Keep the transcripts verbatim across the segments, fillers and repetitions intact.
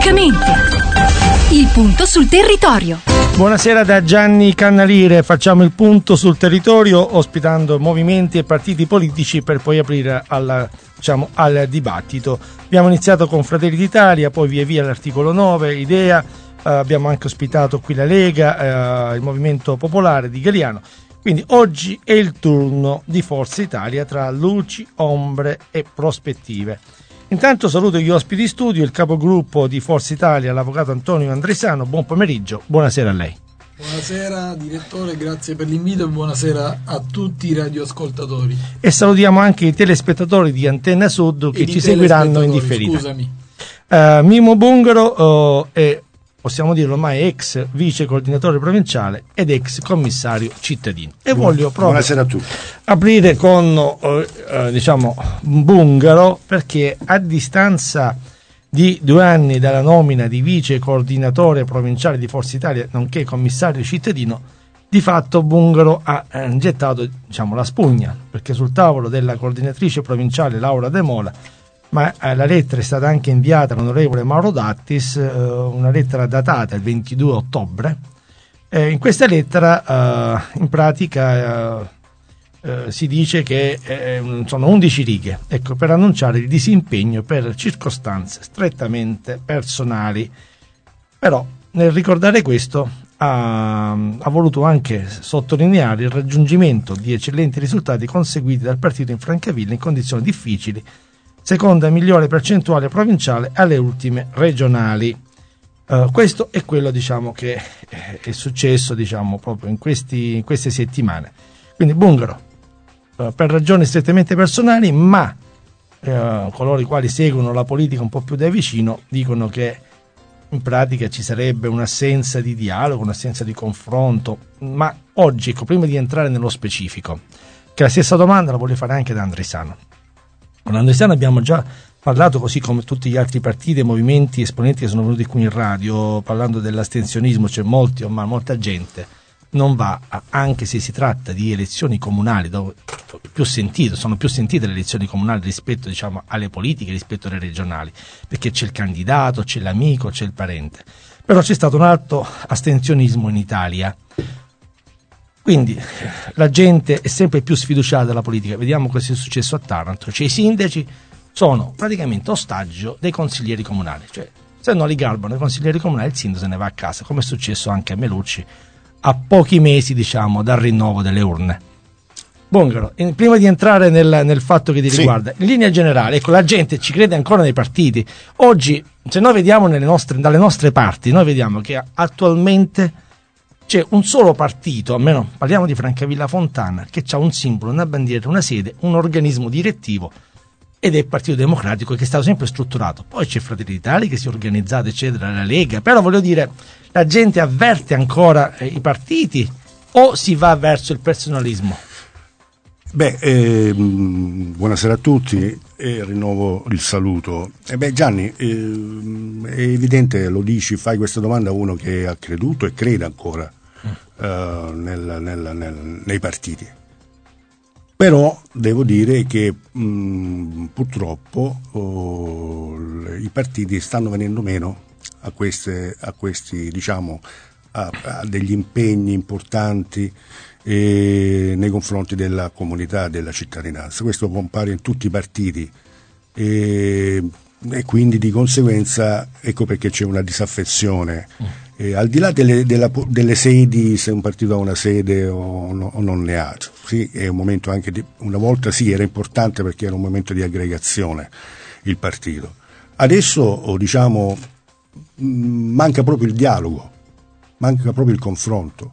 politicamente. Il punto sul territorio. Buonasera da Gianni Cannalire, facciamo il punto sul territorio ospitando movimenti e partiti politici per poi aprire alla, diciamo, al dibattito. Abbiamo iniziato con Fratelli d'Italia, poi via via l'articolo nove, Idea, eh, abbiamo anche ospitato qui la Lega, eh, il Movimento Popolare di Galiano. Quindi oggi è il turno di Forza Italia tra luci, ombre e prospettive. Intanto saluto gli ospiti di studio, il capogruppo di Forza Italia, l'avvocato Antonio Andresano. Buon pomeriggio, buonasera a lei. Buonasera direttore, grazie per l'invito e buonasera a tutti i radioascoltatori. E salutiamo anche i telespettatori di Antenna Sud che ci seguiranno in differita. Scusami. Uh, Mimo Bungaro uh, è, possiamo dirlo ormai, ex vice coordinatore provinciale ed ex commissario cittadino. E Buon, voglio proprio buonasera a tutti. aprire con uh, uh, diciamo Bungaro, perché a distanza di due anni dalla nomina di vice coordinatore provinciale di Forza Italia nonché commissario cittadino, di fatto Bungaro ha eh, gettato diciamo la spugna, perché sul tavolo della coordinatrice provinciale Laura De Mola, ma eh, la lettera è stata anche inviata all'onorevole Mauro Dattis, eh, una lettera datata il ventidue ottobre. Eh, in questa lettera eh, in pratica eh, eh, si dice che eh, sono undici righe, ecco, per annunciare il disimpegno per circostanze strettamente personali. Però nel ricordare questo ha, ha voluto anche sottolineare il raggiungimento di eccellenti risultati conseguiti dal partito in Francavilla in condizioni difficili, seconda migliore percentuale provinciale alle ultime regionali. Uh, questo è quello, diciamo, che è successo, diciamo, proprio in, questi, in queste settimane. Quindi Bungaro, uh, per ragioni strettamente personali, ma uh, coloro i quali seguono la politica un po' più da vicino dicono che in pratica ci sarebbe un'assenza di dialogo, un'assenza di confronto. Ma oggi, ecco, prima di entrare nello specifico, che la stessa domanda la voglio fare anche da Andresano. Con Andresano abbiamo già parlato, così come tutti gli altri partiti e movimenti esponenti che sono venuti qui in radio, parlando dell'astensionismo. C'è molti, ma molta gente non va, a, anche se si tratta di elezioni comunali, dove più sentito, sono più sentite le elezioni comunali rispetto, diciamo, alle politiche, rispetto alle regionali, perché c'è il candidato, c'è l'amico, c'è il parente. Però c'è stato un alto astensionismo in Italia. Quindi la gente è sempre più sfiduciata dalla politica. Vediamo cosa è successo a Taranto. Cioè, i sindaci sono praticamente ostaggio dei consiglieri comunali. Cioè, se non li garbano i consiglieri comunali, il sindaco se ne va a casa, come è successo anche a Melucci a pochi mesi, diciamo, dal rinnovo delle urne. Bungaro, in, prima di entrare nel, nel fatto che ti sì. riguarda, in linea generale, ecco, la gente ci crede ancora nei partiti. Oggi, se noi vediamo nelle nostre, dalle nostre parti, noi vediamo che attualmente c'è un solo partito, almeno parliamo di Francavilla Fontana, che ha un simbolo, una bandiera, una sede, un organismo direttivo, ed è il Partito Democratico, che è stato sempre strutturato. Poi c'è Fratelli d'Italia che si è organizzato, eccetera, la Lega. Però voglio dire, la gente avverte ancora eh, i partiti o si va verso il personalismo? Beh, ehm, buonasera a tutti e rinnovo il saluto. Eh beh, Gianni, ehm, è evidente, lo dici, fai questa domanda a uno che ha creduto e crede ancora mm. eh, nel, nel, nel, nei partiti. Però devo dire che mh, purtroppo oh, i partiti stanno venendo meno a, queste, a questi, diciamo, a, a degli impegni importanti e nei confronti della comunità, della cittadinanza. Questo compare in tutti i partiti e, e quindi di conseguenza ecco perché c'è una disaffezione mm. e, al di là delle, della, delle sedi, se un partito ha una sede o, no, o non ne ha. Sì, è un momento anche di, una volta sì era importante perché era un momento di aggregazione il partito. Adesso diciamo manca proprio il dialogo, manca proprio il confronto,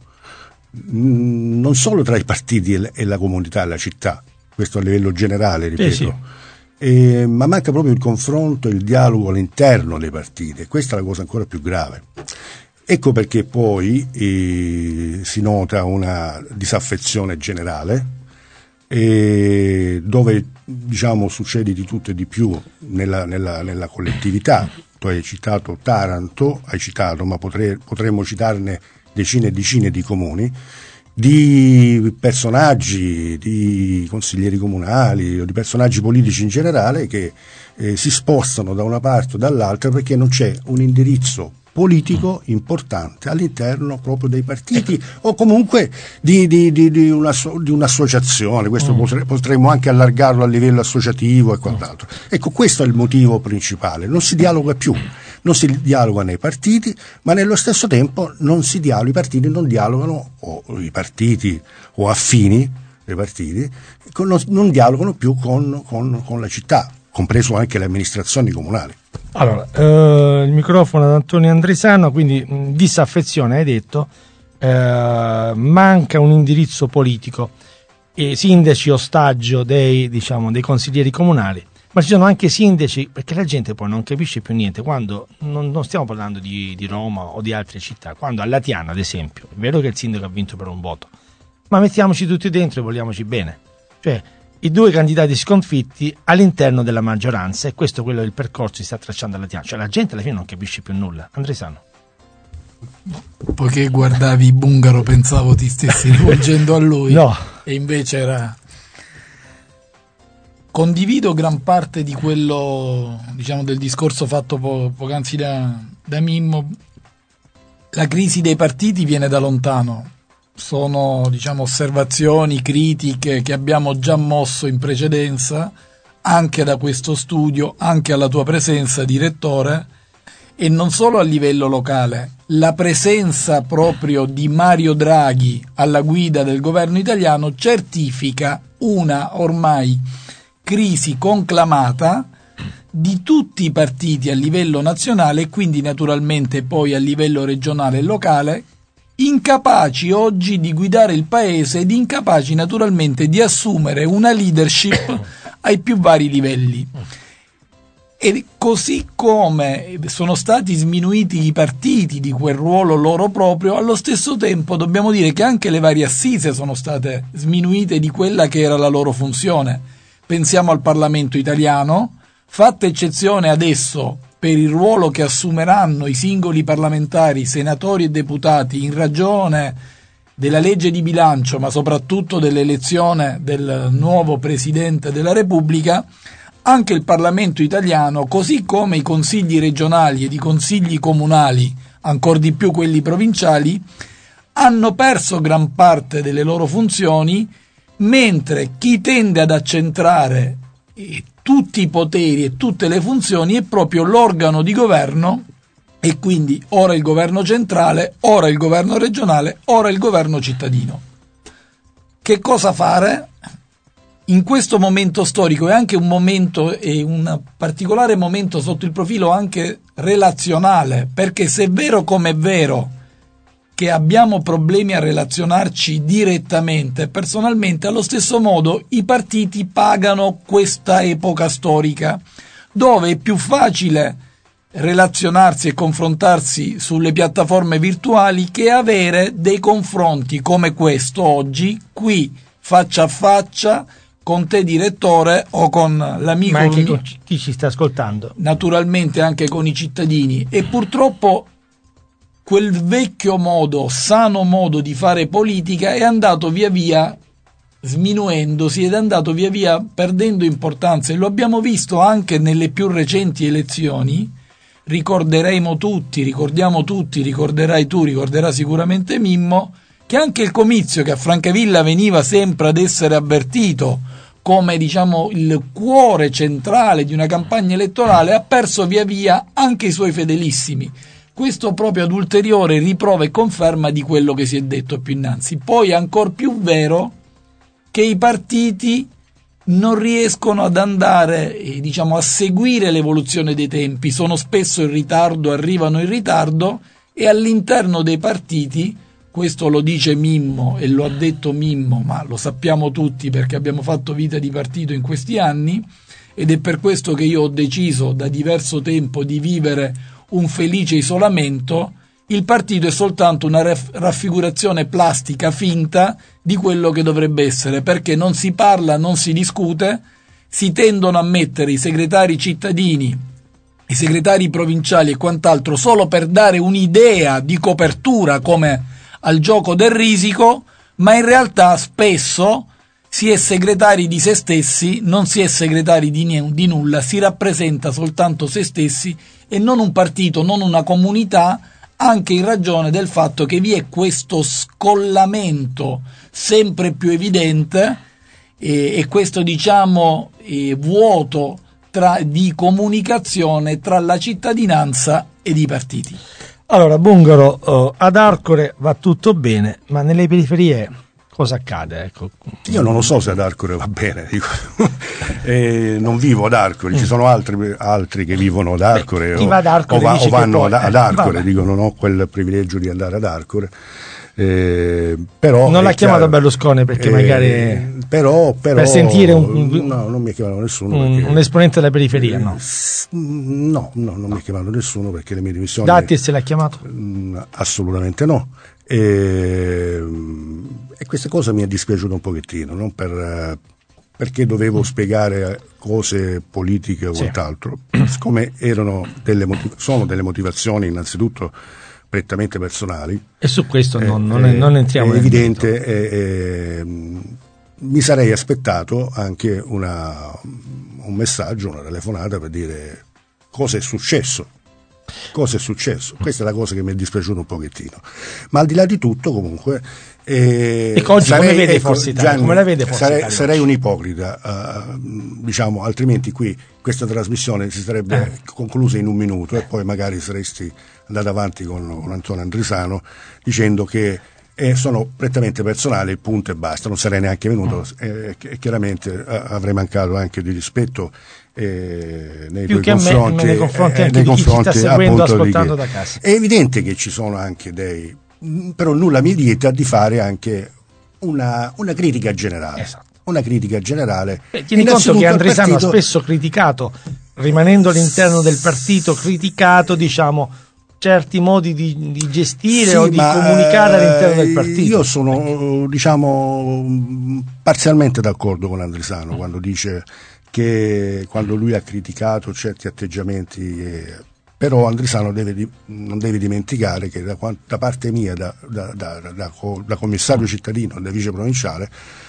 non solo tra i partiti e la comunità, la città, questo a livello generale, ripeto, eh sì. eh, ma manca proprio il confronto e il dialogo all'interno dei partiti. Questa è la cosa ancora più grave. Ecco perché poi eh, si nota una disaffezione generale, eh, dove diciamo succede di tutto e di più nella, nella, nella collettività. Tu hai citato Taranto, hai citato, ma potre, potremmo citarne decine e decine di comuni di personaggi, di consiglieri comunali o di personaggi politici in generale che eh, si spostano da una parte o dall'altra perché non c'è un indirizzo politico importante all'interno proprio dei partiti o comunque di, di, di, di, una, di un'associazione. Questo mm. potremmo anche allargarlo a livello associativo e quant'altro. Ecco, questo è il motivo principale. Non si dialoga più, non si dialoga nei partiti, ma nello stesso tempo non si dialoga, i partiti non dialogano, o i partiti o affini dei partiti con, non, non dialogano più con, con, con la città, compreso anche le amministrazioni comunali. Allora, eh, il microfono ad Antonio Andrisano, quindi mh, disaffezione hai detto, eh, manca un indirizzo politico, e sindaci ostaggio dei, diciamo, dei consiglieri comunali, ma ci sono anche sindaci, perché la gente poi non capisce più niente, quando non, non stiamo parlando di, di Roma o di altre città, quando a Latiana ad esempio, è vero che il sindaco ha vinto per un voto, ma mettiamoci tutti dentro e vogliamoci bene, cioè i due candidati sconfitti all'interno della maggioranza, e questo è quello del percorso che si sta tracciando a Latiana, cioè la gente alla fine non capisce più nulla. Andresano. Poiché guardavi Bungaro pensavo ti stessi rivolgendo a lui. No. E invece era... Condivido gran parte di quello, diciamo, del discorso fatto po- poc'anzi da, da Mimmo. La crisi dei partiti viene da lontano. Sono, diciamo, osservazioni, critiche che abbiamo già mosso in precedenza, anche da questo studio, anche alla tua presenza, direttore, e non solo a livello locale. La presenza proprio di Mario Draghi alla guida del governo italiano certifica una ormai crisi conclamata di tutti i partiti a livello nazionale e quindi naturalmente poi a livello regionale e locale, incapaci oggi di guidare il paese ed incapaci naturalmente di assumere una leadership ai più vari livelli. E così come sono stati sminuiti i partiti di quel ruolo loro proprio, allo stesso tempo dobbiamo dire che anche le varie assise sono state sminuite di quella che era la loro funzione. Pensiamo al Parlamento italiano, fatta eccezione adesso per il ruolo che assumeranno i singoli parlamentari, senatori e deputati in ragione della legge di bilancio, ma soprattutto dell'elezione del nuovo Presidente della Repubblica, anche il Parlamento italiano, così come i consigli regionali ed i consigli comunali, ancor di più quelli provinciali, hanno perso gran parte delle loro funzioni, mentre chi tende ad accentrare eh, tutti i poteri e tutte le funzioni è proprio l'organo di governo, e quindi ora il governo centrale, ora il governo regionale, ora il governo cittadino. Che cosa fare? In questo momento storico è anche un momento e un particolare momento sotto il profilo anche relazionale, perché se è vero come è vero che abbiamo problemi a relazionarci direttamente, personalmente, allo stesso modo i partiti pagano questa epoca storica, dove è più facile relazionarsi e confrontarsi sulle piattaforme virtuali che avere dei confronti come questo oggi, qui, faccia a faccia, con te direttore o con l'amico, ma anche con chi ci sta ascoltando, naturalmente anche con i cittadini. E purtroppo quel vecchio modo, sano modo di fare politica è andato via via sminuendosi ed è andato via via perdendo importanza, e lo abbiamo visto anche nelle più recenti elezioni. Ricorderemo tutti, ricordiamo tutti, ricorderai tu, ricorderà sicuramente Mimmo, che anche il comizio, che a Francavilla veniva sempre ad essere avvertito come, diciamo, il cuore centrale di una campagna elettorale, ha perso via via anche i suoi fedelissimi. Questo proprio ad ulteriore riprova e conferma di quello che si è detto più innanzi. Poi è ancor più vero che i partiti non riescono ad andare, eh, diciamo, a seguire l'evoluzione dei tempi, sono spesso in ritardo, arrivano in ritardo, e all'interno dei partiti, questo lo dice Mimmo e lo ha detto Mimmo, ma lo sappiamo tutti perché abbiamo fatto vita di partito in questi anni, ed è per questo che io ho deciso da diverso tempo di vivere un felice isolamento. Il partito è soltanto una raffigurazione plastica finta di quello che dovrebbe essere, perché non si parla, non si discute, si tendono a mettere i segretari cittadini, i segretari provinciali e quant'altro solo per dare un'idea di copertura, come al gioco del risico, ma in realtà spesso si è segretari di se stessi, non si è segretari di, ne- di nulla, si rappresenta soltanto se stessi e non un partito, non una comunità, anche in ragione del fatto che vi è questo scollamento sempre più evidente e, e questo diciamo eh, vuoto tra, di comunicazione tra la cittadinanza ed i partiti. Allora, Bungaro, uh, ad Arcore va tutto bene, ma nelle periferie cosa accade? Ecco. Io non lo so se ad Arcore va bene, dico. eh, non vivo ad Arcore, mm. ci sono altri, altri che vivono ad Arcore, Beh, chi o, va ad Arcore o, va, o vanno poi, ad, ad Arcore, eh, dico non ho quel privilegio di andare ad Arcore. Eh, però non l'ha chiamato chiaro, Berlusconi perché eh, magari però, però per sentire un, no, non mi ha chiamato nessuno un, perché, un esponente della periferia, no? No, no, non mi ha chiamato nessuno perché le mie dimissioni. Datti se l'ha chiamato? Mh, assolutamente no. E, e questa cosa mi è dispiaciuta un pochettino, non per, perché dovevo mm. spiegare cose politiche o sì. quant'altro, siccome erano delle motiv- sono delle motivazioni innanzitutto prettamente personali. E su questo eh, non, non, è, non entriamo. È evidente, eh, eh, mi sarei aspettato anche una, un messaggio, una telefonata per dire cosa è successo. Cosa è successo? Questa è la cosa che mi è dispiaciuta un pochettino. Ma al di là di tutto, comunque. Eh, ecco, oggi sarei, come vede ecco, Forza Italia? Gianni, come la vede Forza sarei, Italia? Sarei un ipocrita, uh, diciamo, altrimenti qui questa trasmissione si sarebbe eh. conclusa in un minuto e poi magari saresti andato avanti con, con Antonio Andrisano dicendo che eh, sono prettamente personali, punto e basta. Non sarei neanche venuto mm. eh, chiaramente uh, avrei mancato anche di rispetto eh, nei più tuoi che confronti, a me, nei confronti eh, anche nei di chi confronti, ci sta seguendo, appunto, ascoltando di da casa. È evidente che ci sono anche dei, però nulla mi vieta di fare anche una, una critica generale. Esatto. Una critica generale. Beh, tieni conto che Andrisano partito... ha spesso criticato, rimanendo all'interno del partito, criticato, diciamo, certi modi di, di gestire sì, o di ma, comunicare all'interno del partito. Io sono, diciamo, parzialmente d'accordo con Andrisano mm. quando dice che quando lui ha criticato certi atteggiamenti, eh, però Andrisano deve, non deve dimenticare che da, da parte mia, da, da, da, da, da commissario cittadino, da vice provinciale,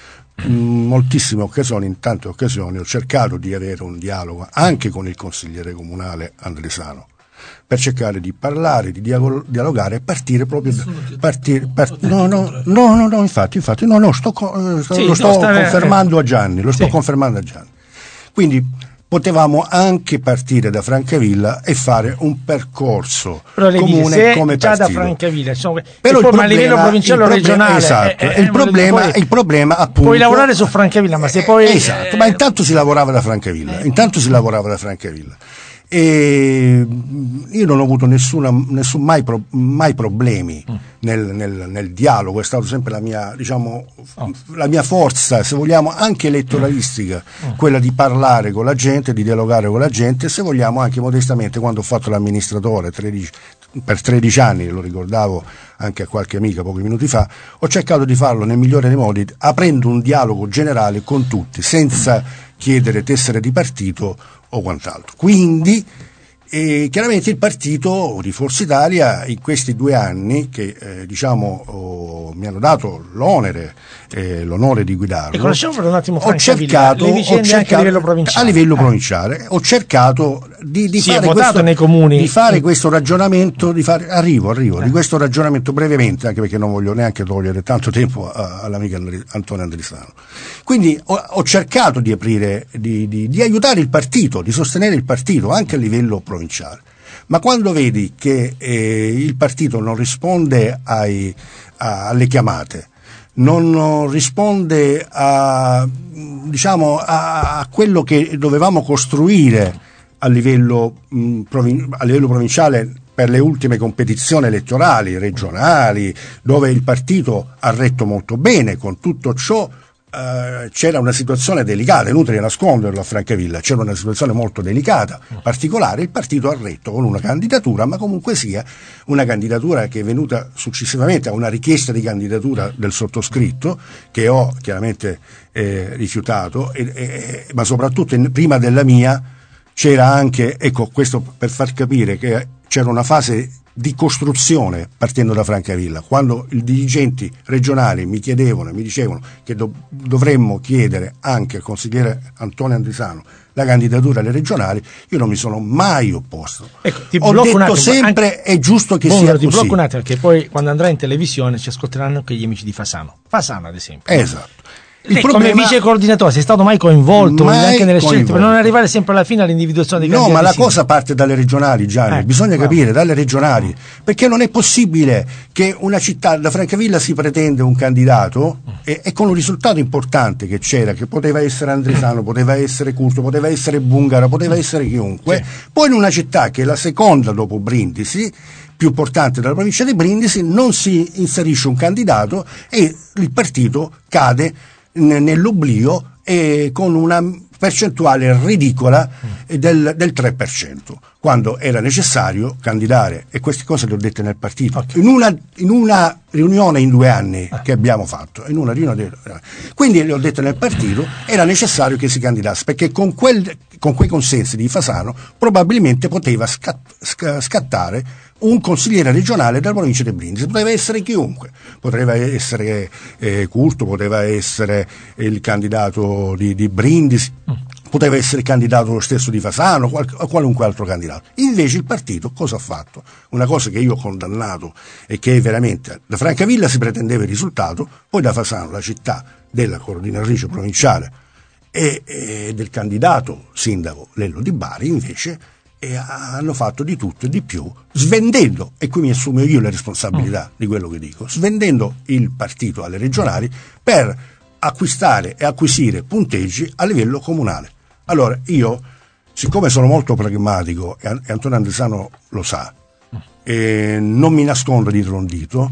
in moltissime occasioni, in tante occasioni, ho cercato di avere un dialogo anche con il consigliere comunale Andrisano, per cercare di parlare, di dialogare e partire proprio partire, part, no, no, no, no, no, infatti, infatti, no, no, sto, sto, sì, lo sto stare, confermando a Gianni, lo sto sì. confermando a Gianni. Quindi potevamo anche partire da Francavilla e fare un percorso comune dice, come già partito. Da Francavilla, insomma, però poi, il problema, a livello provinciale o regionale, esatto, eh, eh, il, problema, poi, il problema appunto puoi lavorare su Francavilla, ma se poi esatto, eh, ma intanto si lavorava da Francavilla, eh, intanto si lavorava da Francavilla. E io non ho avuto nessuna, nessun mai, pro, mai problemi mm. nel, nel, nel dialogo, è stata sempre la mia, diciamo, oh. la mia forza, se vogliamo, anche elettoralistica, mm. quella di parlare con la gente, di dialogare con la gente, se vogliamo anche modestamente, quando ho fatto l'amministratore tredici, per tredici anni, lo ricordavo anche a qualche amica pochi minuti fa, ho cercato di farlo nel migliore dei modi, aprendo un dialogo generale con tutti, senza chiedere tessere di partito o quant'altro. Quindi eh, chiaramente il partito di Forza Italia in questi due anni che eh, diciamo oh, mi hanno dato l'onere eh, l'onore di guidarlo, e conosciamo per un attimo ho cercato, le vicende ho cercato anche a livello provinciale, a livello provinciale ho cercato di, di, si fare, è votato questo, nei comuni. di fare questo ragionamento, di fare, arrivo, arrivo, eh. di questo ragionamento brevemente, anche perché non voglio neanche togliere tanto tempo a, all'amico Antonio Andrisano. Quindi ho, ho cercato di aprire, di, di, di aiutare il partito, di sostenere il partito anche a livello provinciale. Ma quando vedi che eh, il partito non risponde ai, a, alle chiamate, non risponde a, diciamo, a, a quello che dovevamo costruire a livello, mh, provin- a livello provinciale per le ultime competizioni elettorali, regionali, dove il partito ha retto molto bene, con tutto ciò Uh, c'era una situazione delicata, inutile nasconderlo a Francavilla, c'era una situazione molto delicata, particolare, il partito ha retto con una candidatura, ma comunque sia una candidatura che è venuta successivamente a una richiesta di candidatura del sottoscritto, che ho chiaramente eh, rifiutato, e, e, ma soprattutto in, prima della mia c'era anche, ecco questo per far capire che c'era una fase di costruzione partendo da Francavilla. Quando i dirigenti regionali mi chiedevano e mi dicevano che do, dovremmo chiedere anche al consigliere Antonio Andrisano la candidatura alle regionali, io non mi sono mai opposto. Ecco, ti Ho detto attimo, sempre anche, è giusto che Bongaro, sia ti così. blocco un attimo, perché poi quando andrai in televisione ci ascolteranno anche gli amici di Fasano. Fasano, ad esempio. Esatto. Il Il problema... Come vice coordinatore sei stato mai coinvolto mai anche nelle coinvolto. scelte per non arrivare sempre alla fine all'individuazione dei no candidati? Ma la sindaci. cosa parte dalle regionali, Gianni, eh, bisogna bravo. capire dalle regionali, perché non è possibile che una città, da Francavilla si pretende un candidato e, e con un risultato importante che c'era, che poteva essere Andrisano, poteva essere Curto, poteva essere Bungaro, poteva essere chiunque, sì. Poi in una città che è la seconda dopo Brindisi, più importante della provincia di Brindisi, non si inserisce un candidato e il partito cade nell'oblio e con una percentuale ridicola del, del tre per cento, quando era necessario candidare, e queste cose le ho dette nel partito, okay. in, una, in una riunione in due anni ah. che abbiamo fatto, in una riunione, quindi le ho dette nel partito, era necessario che si candidasse, perché con, quel, con quei consensi di Fasano probabilmente poteva scat, scattare un consigliere regionale della provincia di Brindisi, poteva essere chiunque, poteva essere eh, Curto, poteva essere il candidato di, di Brindisi, mm. poteva essere il candidato lo stesso di Fasano, qual, qualunque altro candidato. Invece il partito cosa ha fatto? Una cosa che io ho condannato e che è veramente, da Francavilla si pretendeva il risultato, poi da Fasano, la città della coordinatrice provinciale e, e del candidato sindaco Lello Di Bari, invece e hanno fatto di tutto e di più, svendendo, e qui mi assumo io le responsabilità mm. di quello che dico, svendendo il partito alle regionali per acquistare e acquisire punteggi a livello comunale. Allora io, siccome sono molto pragmatico, e Antonio Andrisano lo sa, mm. e non mi nascondo dietro un dito,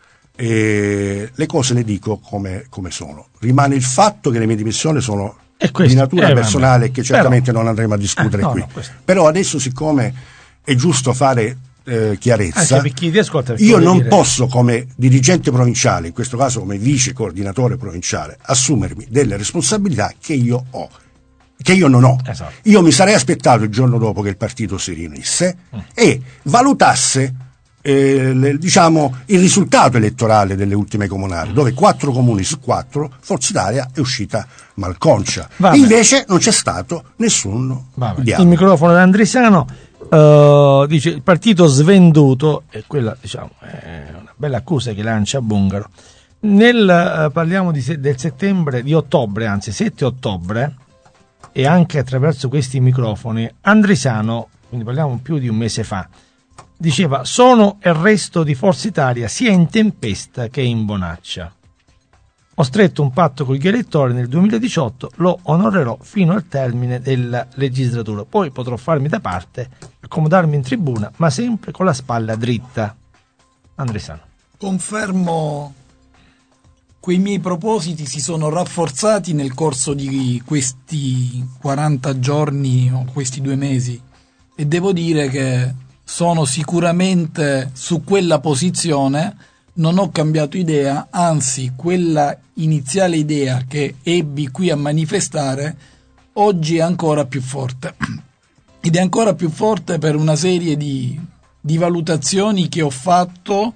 e le cose le dico come, come sono. Rimane il fatto che le mie dimissioni sono di natura personale, che certamente però, non andremo a discutere eh, no, qui. No, però adesso, siccome è giusto fare eh, chiarezza, chi ascolta, io non dire. posso, come dirigente provinciale, in questo caso come vice coordinatore provinciale, assumermi delle responsabilità che io ho, che io non ho. Esatto. Io mi sarei aspettato il giorno dopo che il partito si riunisse mm. e valutasse Eh, le, diciamo il risultato elettorale delle ultime comunali, dove quattro comuni su quattro Forza Italia è uscita malconcia. E invece non c'è stato nessun dialogo. Il microfono di Andrisano uh, dice il partito svenduto, e quella diciamo è una bella accusa che lancia Bungaro. Nel uh, parliamo di se, del settembre, di ottobre, anzi sette ottobre, e anche attraverso questi microfoni Andrisano, quindi parliamo più di un mese fa, diceva: sono il resto di Forza Italia sia in tempesta che in bonaccia. Ho stretto un patto con gli elettori nel duemiladiciotto, lo onorerò fino al termine della legislatura. Poi potrò farmi da parte, accomodarmi in tribuna, ma sempre con la spalla dritta. Andrisano. Confermo, quei miei propositi si sono rafforzati nel corso di questi quaranta giorni o questi due mesi, e devo dire che sono sicuramente su quella posizione, non ho cambiato idea, anzi quella iniziale idea che ebbi qui a manifestare oggi è ancora più forte, ed è ancora più forte per una serie di, di valutazioni che ho fatto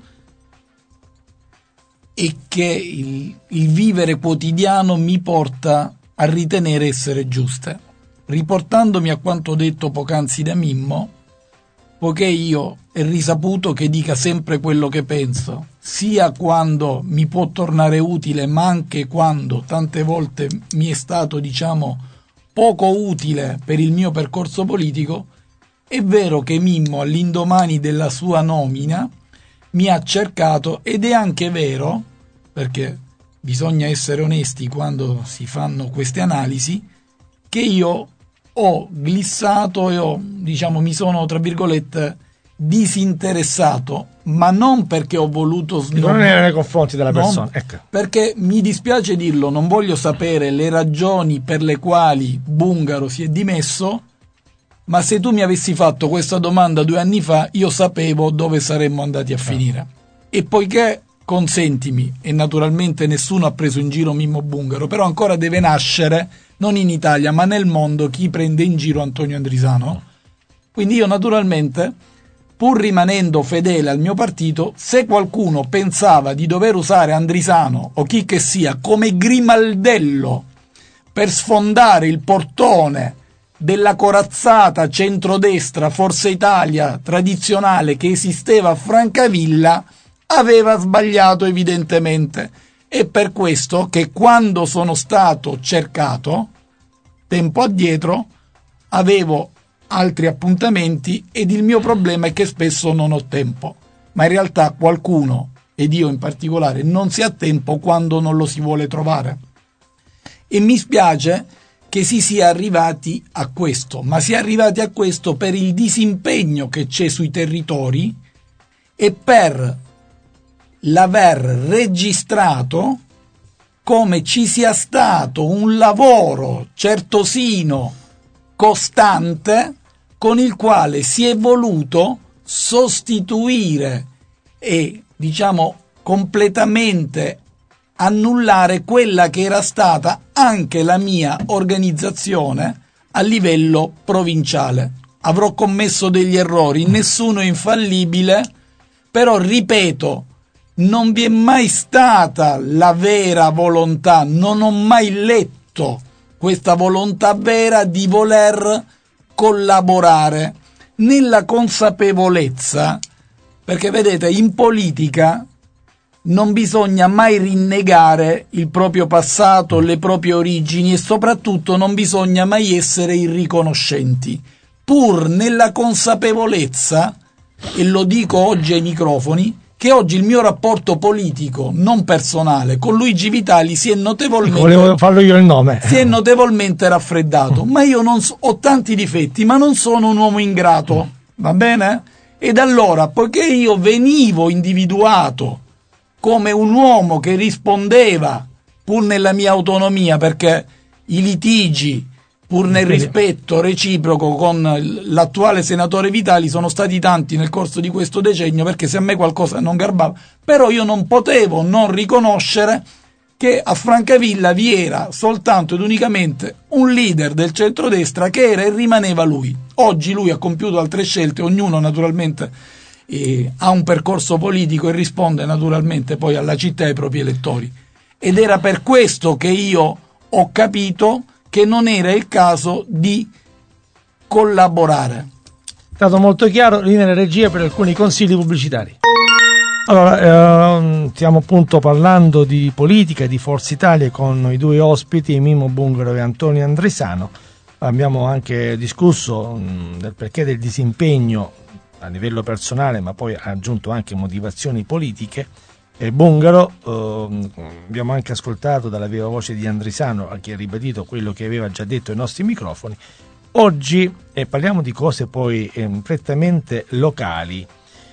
e che il, il vivere quotidiano mi porta a ritenere essere giuste. Riportandomi a quanto detto poc'anzi da Mimmo, poiché io è risaputo che dica sempre quello che penso, sia quando mi può tornare utile, ma anche quando tante volte mi è stato, diciamo, poco utile per il mio percorso politico, è vero che Mimmo all'indomani della sua nomina mi ha cercato, ed è anche vero, perché bisogna essere onesti quando si fanno queste analisi, che io ho glissato e ho, diciamo, mi sono, tra virgolette, disinteressato, ma non perché ho voluto snobbare, non era nei confronti della persona, no, ecco. Perché mi dispiace dirlo, non voglio sapere le ragioni per le quali Bungaro si è dimesso, ma se tu mi avessi fatto questa domanda due anni fa, io sapevo dove saremmo andati a finire. Ah. E poiché, consentimi, e naturalmente nessuno ha preso in giro Mimmo Bungaro, però ancora deve nascere, non in Italia ma nel mondo, chi prende in giro Antonio Andrisano. Quindi io naturalmente pur rimanendo fedele al mio partito, se qualcuno pensava di dover usare Andrisano o chi che sia come grimaldello per sfondare il portone della corazzata centrodestra Forza Italia tradizionale che esisteva a Francavilla, aveva sbagliato evidentemente. È per questo che quando sono stato cercato, tempo addietro, avevo altri appuntamenti ed il mio problema è che spesso non ho tempo. Ma in realtà qualcuno, ed io in particolare, non si ha tempo quando non lo si vuole trovare. E mi spiace che si sia arrivati a questo, ma si è arrivati a questo per il disimpegno che c'è sui territori e per l'aver registrato come ci sia stato un lavoro certosino, costante, con il quale si è voluto sostituire e, diciamo, completamente annullare quella che era stata anche la mia organizzazione a livello provinciale. Avrò commesso degli errori, nessuno è infallibile, però ripeto, non vi è mai stata la vera volontà, non ho mai letto questa volontà vera di voler collaborare nella consapevolezza, perché vedete, in politica non bisogna mai rinnegare il proprio passato, le proprie origini e soprattutto non bisogna mai essere irriconoscenti, pur nella consapevolezza, e lo dico oggi ai microfoni, che oggi il mio rapporto politico, non personale, con Luigi Vitali si è notevolmente, volevo farlo io il nome, si è notevolmente raffreddato. Ma io non so, ho tanti difetti, ma non sono un uomo ingrato, va bene? Ed allora, poiché io venivo individuato come un uomo che rispondeva, pur nella mia autonomia, perché i litigi, pur nel rispetto reciproco con l'attuale senatore Vitali, sono stati tanti nel corso di questo decennio, perché se a me qualcosa non garbava, però io non potevo non riconoscere che a Francavilla vi era soltanto ed unicamente un leader del centrodestra che era e rimaneva lui. Oggi lui ha compiuto altre scelte, ognuno naturalmente eh, ha un percorso politico e risponde naturalmente poi alla città e ai propri elettori. Ed era per questo che io ho capito che non era il caso di collaborare. È stato molto chiaro, linea di regia per alcuni consigli pubblicitari. Allora, eh, stiamo appunto parlando di politica, di Forza Italia con i due ospiti, Mimmo Bungaro e Antonio Andrisano. Abbiamo anche discusso mh, del perché del disimpegno a livello personale, ma poi ha aggiunto anche motivazioni politiche. E Bungaro, eh, abbiamo anche ascoltato dalla viva voce di Andrisano, che ha ribadito quello che aveva già detto ai nostri microfoni. Oggi eh, parliamo di cose poi eh, prettamente locali.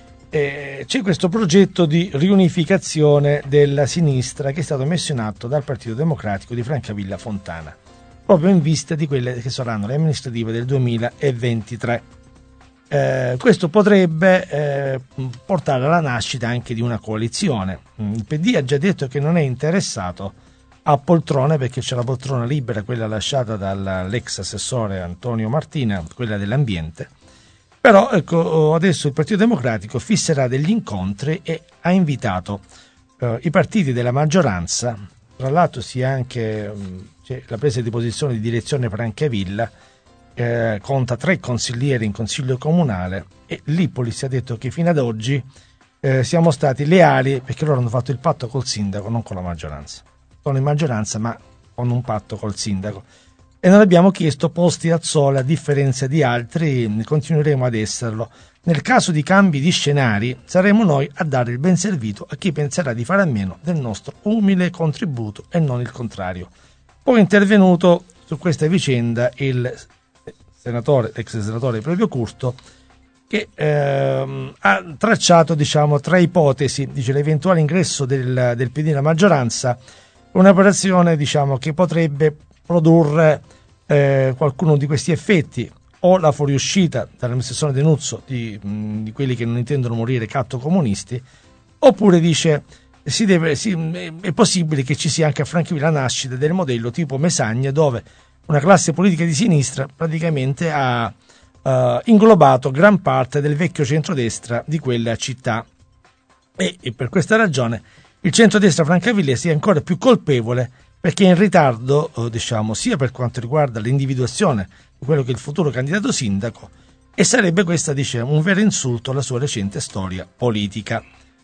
Eh, c'è questo progetto di riunificazione della sinistra che è stato messo in atto dal Partito Democratico di Francavilla Fontana, proprio in vista di quelle che saranno le amministrative del duemilaventitré. Eh, questo potrebbe eh, portare alla nascita anche di una coalizione. Il P D ha già detto che non è interessato a poltrone, perché c'è la poltrona libera, quella lasciata dall'ex assessore Antonio Martina, quella dell'ambiente. Però ecco, adesso il Partito Democratico fisserà degli incontri e ha invitato eh, i partiti della maggioranza. Tra l'altro si ha anche c'è la presa di posizione di direzione Francavilla, eh, conta tre consiglieri in consiglio comunale, e l'Ipoli si ha detto che fino ad oggi eh, siamo stati leali, perché loro hanno fatto il patto col sindaco, non con la maggioranza. Sono in maggioranza ma con un patto col sindaco. E non abbiamo chiesto posti al sole, a differenza di altri, continueremo ad esserlo. Nel caso di cambi di scenari saremo noi a dare il ben servito a chi penserà di fare a meno del nostro umile contributo e non il contrario. Poi è intervenuto su questa vicenda il senatore, ex senatore Previo Curto, che ehm, ha tracciato, diciamo, tre ipotesi. Dice: l'eventuale ingresso del, del P D nella maggioranza, un'operazione, diciamo, che potrebbe produrre eh, qualcuno di questi effetti, o la fuoriuscita dall'amministrazione Denuzzo di, mh, di quelli che non intendono morire cattocomunisti, oppure dice si deve, si, è possibile che ci sia anche a Francavilla la nascita del modello tipo Mesagna, dove una classe politica di sinistra praticamente ha uh, inglobato gran parte del vecchio centrodestra di quella città. E, e per questa ragione il centrodestra francavillese è ancora più colpevole, perché è in ritardo, uh, diciamo, sia per quanto riguarda l'individuazione di quello che è il futuro candidato sindaco, e sarebbe questa, diciamo, un vero insulto alla sua recente storia politica.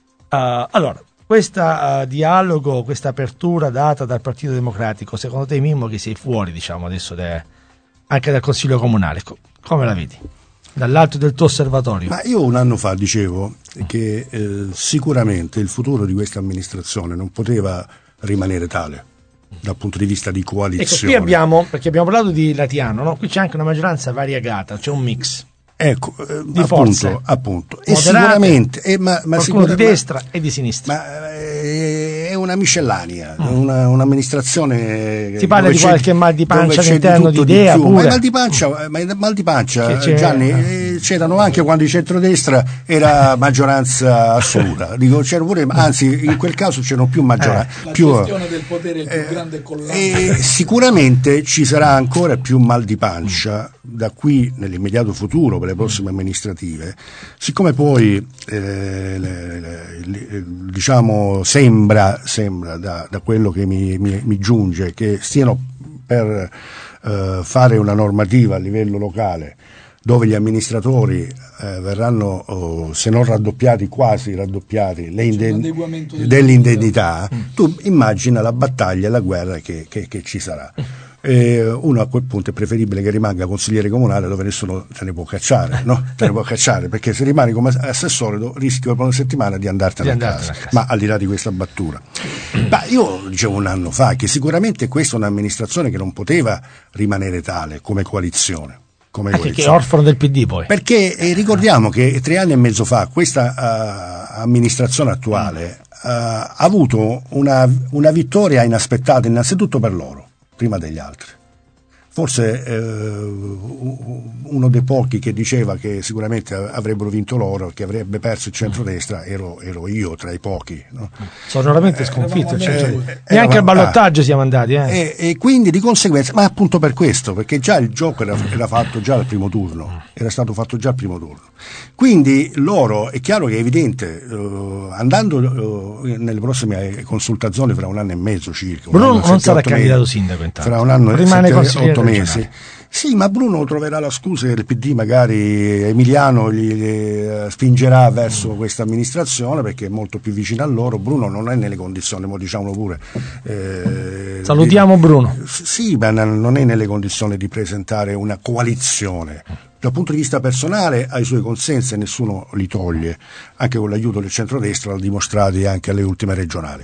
Uh, allora, questo uh, dialogo, questa apertura data dal Partito Democratico, secondo te, Mimmo, che sei fuori, diciamo, adesso de, anche dal Consiglio Comunale, co- come la vedi? Dall'alto del tuo osservatorio. Ma io un anno fa dicevo che eh, sicuramente il futuro di questa amministrazione non poteva rimanere tale dal punto di vista di coalizione. Ecco, qui abbiamo, perché abbiamo parlato di Latiano, no? Qui c'è anche una maggioranza variegata, c'è un mix. Ecco, eh, di appunto, forze appunto. moderate, e sicuramente eh, ma, ma qualcuno sicuramente, di destra e di sinistra. Ma eh, è una miscellanea, mm. una, un'amministrazione. Si parla di qualche mal di pancia all'interno di, di idea di pure. Ma il mal di pancia, ma il mal di pancia Gianni, eh, c'erano anche quando il centrodestra era maggioranza assoluta. Dico, c'era pure, anzi, in quel caso c'erano più maggioranza. La più, gestione del potere è il più eh, grande collante. E sicuramente ci sarà ancora più mal di pancia da qui nell'immediato futuro per le prossime amministrative, siccome poi eh, le, le, le, diciamo sembra, sembra da, da quello che mi, mi, mi giunge che stiano per eh, fare una normativa a livello locale dove gli amministratori eh, verranno, oh, se non raddoppiati, quasi raddoppiati le inden- dell'indennità, mm. tu immagina la battaglia e la guerra che, che, che ci sarà. E uno a quel punto è preferibile che rimanga consigliere comunale dove nessuno te ne può cacciare, no? Te ne può cacciare, perché se rimani come assessore rischio per una settimana di andartene, di a, casa. a casa. Ma al di là di questa battuta, ma io dicevo un anno fa che sicuramente questa è un'amministrazione che non poteva rimanere tale come coalizione. Come Anche che è orfano del P D poi. Perché eh, ricordiamo che tre anni e mezzo fa questa uh, amministrazione attuale uh, ha avuto una, una vittoria inaspettata innanzitutto per loro, prima degli altri. Forse eh, uno dei pochi che diceva che sicuramente avrebbero vinto loro, che avrebbe perso il centrodestra, ero, ero io tra i pochi. No? Sonoramente sconfitto. Eh, eh, Neanche al ballottaggio ah, siamo andati. Eh. E, e quindi di conseguenza, ma appunto per questo, perché già il gioco era, era fatto già al primo turno, era stato fatto già al primo turno. Quindi loro, è chiaro che è evidente, uh, andando uh, nelle prossime consultazioni fra un anno e mezzo circa. Bruno non sarà candidato sindaco intanto. Fra un anno Rimane e sette, otto mesi. Regionale. Sì, ma Bruno troverà la scusa che il P D magari Emiliano gli, gli spingerà verso mm. questa amministrazione perché è molto più vicino a loro. Bruno non è nelle condizioni, mo diciamolo pure. Eh, Salutiamo di, Bruno. Sì, ma non è nelle condizioni di presentare una coalizione. Dal punto di vista personale ha i suoi consensi e nessuno li toglie, anche con l'aiuto del centrodestra, l'ha dimostrato anche alle ultime regionali.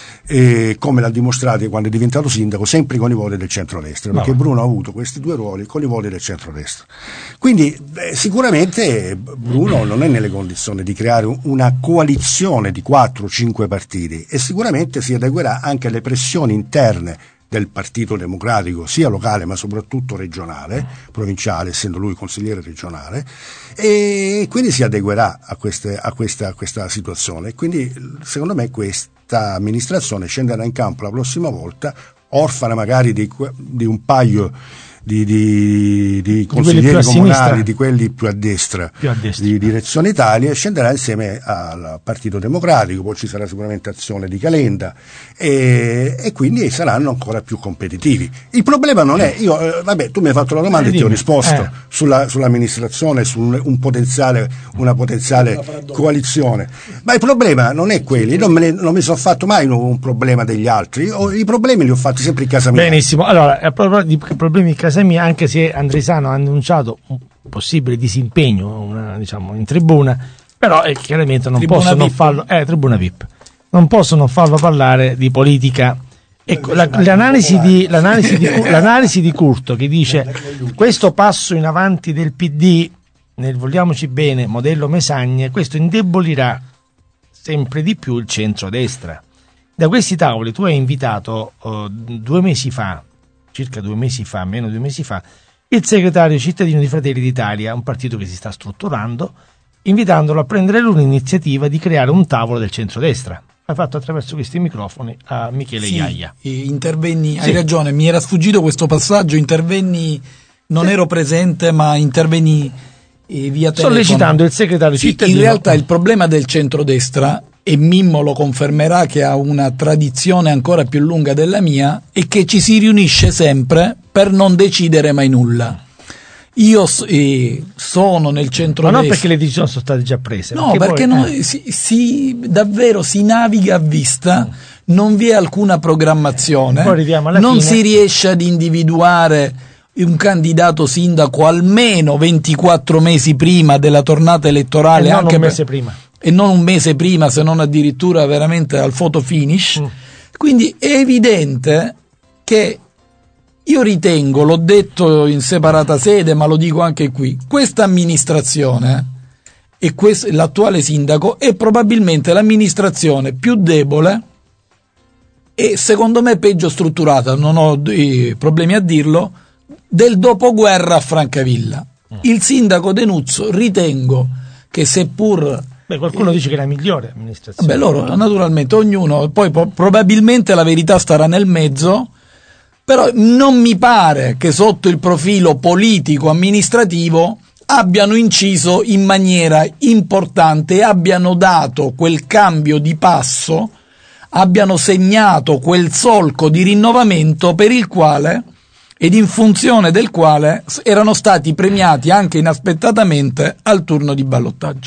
E come l'ha dimostrato quando è diventato sindaco, sempre con i voti del centrodestra, perché no. Bruno ha avuto questi due ruoli con i voti del centrodestra. Quindi beh, sicuramente Bruno non è nelle condizioni di creare una coalizione di quattro o cinque partiti e sicuramente si adeguerà anche alle pressioni interne del Partito Democratico, sia locale ma soprattutto regionale, provinciale, essendo lui consigliere regionale, e quindi si adeguerà a, queste, a, questa, a questa situazione. Quindi secondo me questa amministrazione scenderà in campo la prossima volta, orfana magari di, di un paio di, di, di consiglieri comunali, di quelli più a destra, più a destra. Di Direzione Italia, scenderà insieme al Partito Democratico, poi ci sarà sicuramente Azione di Calenda e, e quindi saranno ancora più competitivi. Il problema non è, io eh, vabbè, tu mi hai fatto la domanda eh, e ti ho risposto eh. sulla, sull'amministrazione, su un, un potenziale, una potenziale coalizione, ma il problema non è quello, io non, me ne, non mi sono fatto mai un, un problema degli altri, io, i problemi li ho fatti sempre in casa mia. Benissimo, allora, a proposito di problemi in casa mia, anche se Andrisano ha annunciato un possibile disimpegno una, diciamo, in tribuna, però eh, chiaramente non tribuna posso V I P. non farlo eh, tribuna V I P non posso non farlo parlare di politica. Ecco, la, l'analisi, di, l'analisi, di, l'analisi di Curto che dice questo passo in avanti del P D nel vogliamoci bene modello Mesagne, questo indebolirà sempre di più il centrodestra. Da questi tavoli tu hai invitato uh, due mesi fa circa due mesi fa, meno di due mesi fa, il segretario cittadino di Fratelli d'Italia, un partito che si sta strutturando, invitandolo a prendere lui l'iniziativa di creare un tavolo del centrodestra. Ha fatto attraverso questi microfoni a Michele sì, Iaia. Intervenni, sì. Hai ragione, mi era sfuggito questo passaggio, intervenni non ero presente, ma intervenì eh, via telefono. Sollecitando il segretario sì, cittadino. In realtà il problema del centrodestra, e Mimmo lo confermerà che ha una tradizione ancora più lunga della mia, è che ci si riunisce sempre per non decidere mai nulla. Io eh, sono nel centrodestra. Ma non perché le decisioni sono state già prese. No, perché, perché poi, noi, eh. si, si, davvero si naviga a vista, mm. non vi è alcuna programmazione, non fine. si riesce ad individuare un candidato sindaco almeno ventiquattro mesi prima della tornata elettorale. E non anche un mese per, prima. E non un mese prima, se non addirittura veramente al photo finish. Mm. Quindi è evidente che io ritengo, l'ho detto in separata sede, ma lo dico anche qui, questa amministrazione e questo, l'attuale sindaco è probabilmente l'amministrazione più debole e secondo me peggio strutturata, non ho eh, problemi a dirlo, del dopoguerra a Francavilla. Il sindaco Denuzzo ritengo che seppur... Beh, qualcuno eh, dice che è la migliore amministrazione. Beh, loro naturalmente, ognuno, poi po- probabilmente la verità starà nel mezzo, però non mi pare che sotto il profilo politico-amministrativo abbiano inciso in maniera importante e abbiano dato quel cambio di passo, abbiano segnato quel solco di rinnovamento per il quale ed in funzione del quale erano stati premiati anche inaspettatamente al turno di ballottaggio.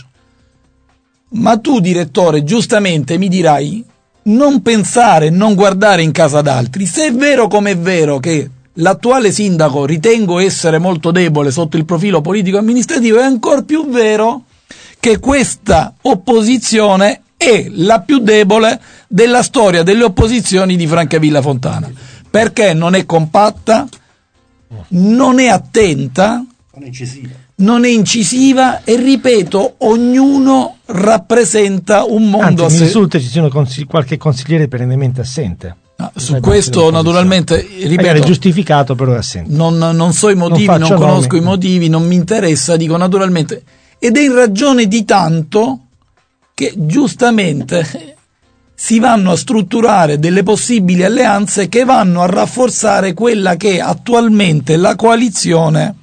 Ma tu, direttore, giustamente mi dirai: non pensare, non guardare in casa d'altri. Se è vero come è vero che l'attuale sindaco ritengo essere molto debole sotto il profilo politico-amministrativo, è ancora più vero che questa opposizione è la più debole della storia delle opposizioni di Francavilla Fontana, perché non è compatta, non è attenta, non è incisiva. non è incisiva e, ripeto, ognuno rappresenta un mondo. Anzi, a sé. mi risulta ci siano consigli- qualche consigliere perennemente assente. No, su questo naturalmente, ripeto, magari è giustificato, però è assente. Non, non so i motivi, non, non conosco nomi. i motivi, non mi interessa, dico naturalmente, ed è in ragione di tanto che giustamente si vanno a strutturare delle possibili alleanze che vanno a rafforzare quella che è attualmente la coalizione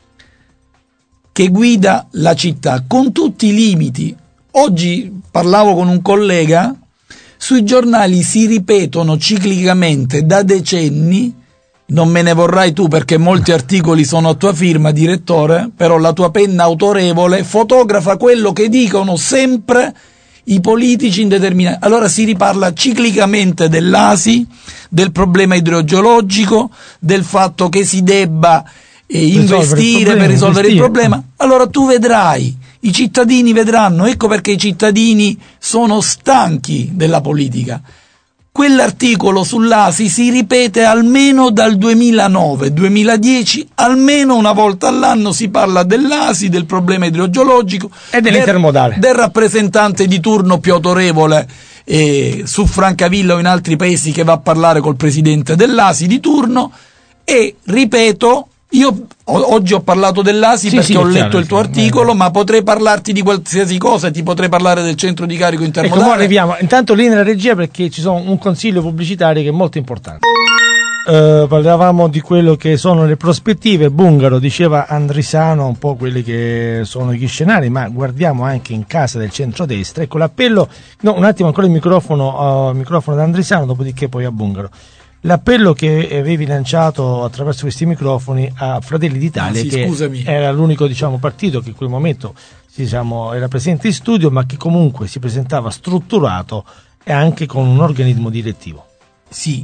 che guida la città, con tutti i limiti. Oggi parlavo con un collega, sui giornali si ripetono ciclicamente da decenni, non me ne vorrai tu perché molti articoli sono a tua firma, direttore, però la tua penna autorevole fotografa quello che dicono sempre i politici indeterminati. Allora si riparla ciclicamente dell'A S I, del problema idrogeologico, del fatto che si debba eh, investire per risolvere il problema. Allora tu vedrai, i cittadini vedranno, ecco perché i cittadini sono stanchi della politica. Quell'articolo sull'A S I si ripete almeno dal duemilanove duemiladieci, almeno una volta all'anno si parla dell'A S I, del problema idrogeologico e dell'intermodale, del, del rappresentante di turno più autorevole eh, su Francavilla o in altri paesi che va a parlare col presidente dell'A S I di turno. E ripeto, io oggi ho parlato dell'A S I sì, perché sì, ho letto chiaro, il tuo sì, articolo, eh. ma potrei parlarti di qualsiasi cosa, ti potrei parlare del centro di carico intermodale. Ecco, arriviamo. Intanto lì nella regia, perché ci sono un consiglio pubblicitario che è molto importante. Uh, parlavamo di quello che sono le prospettive. Bungaro, diceva Andrisano un po' quelli che sono gli scenari, ma guardiamo anche in casa del centrodestra. Ecco l'appello, no, un attimo ancora il microfono, uh, microfono da Andrisano, dopodiché poi a Bungaro. L'appello che avevi lanciato attraverso questi microfoni a Fratelli d'Italia, ah, sì, che scusami. era l'unico, diciamo, partito che in quel momento diciamo, era presente in studio, ma che comunque si presentava strutturato e anche con un organismo direttivo. Sì,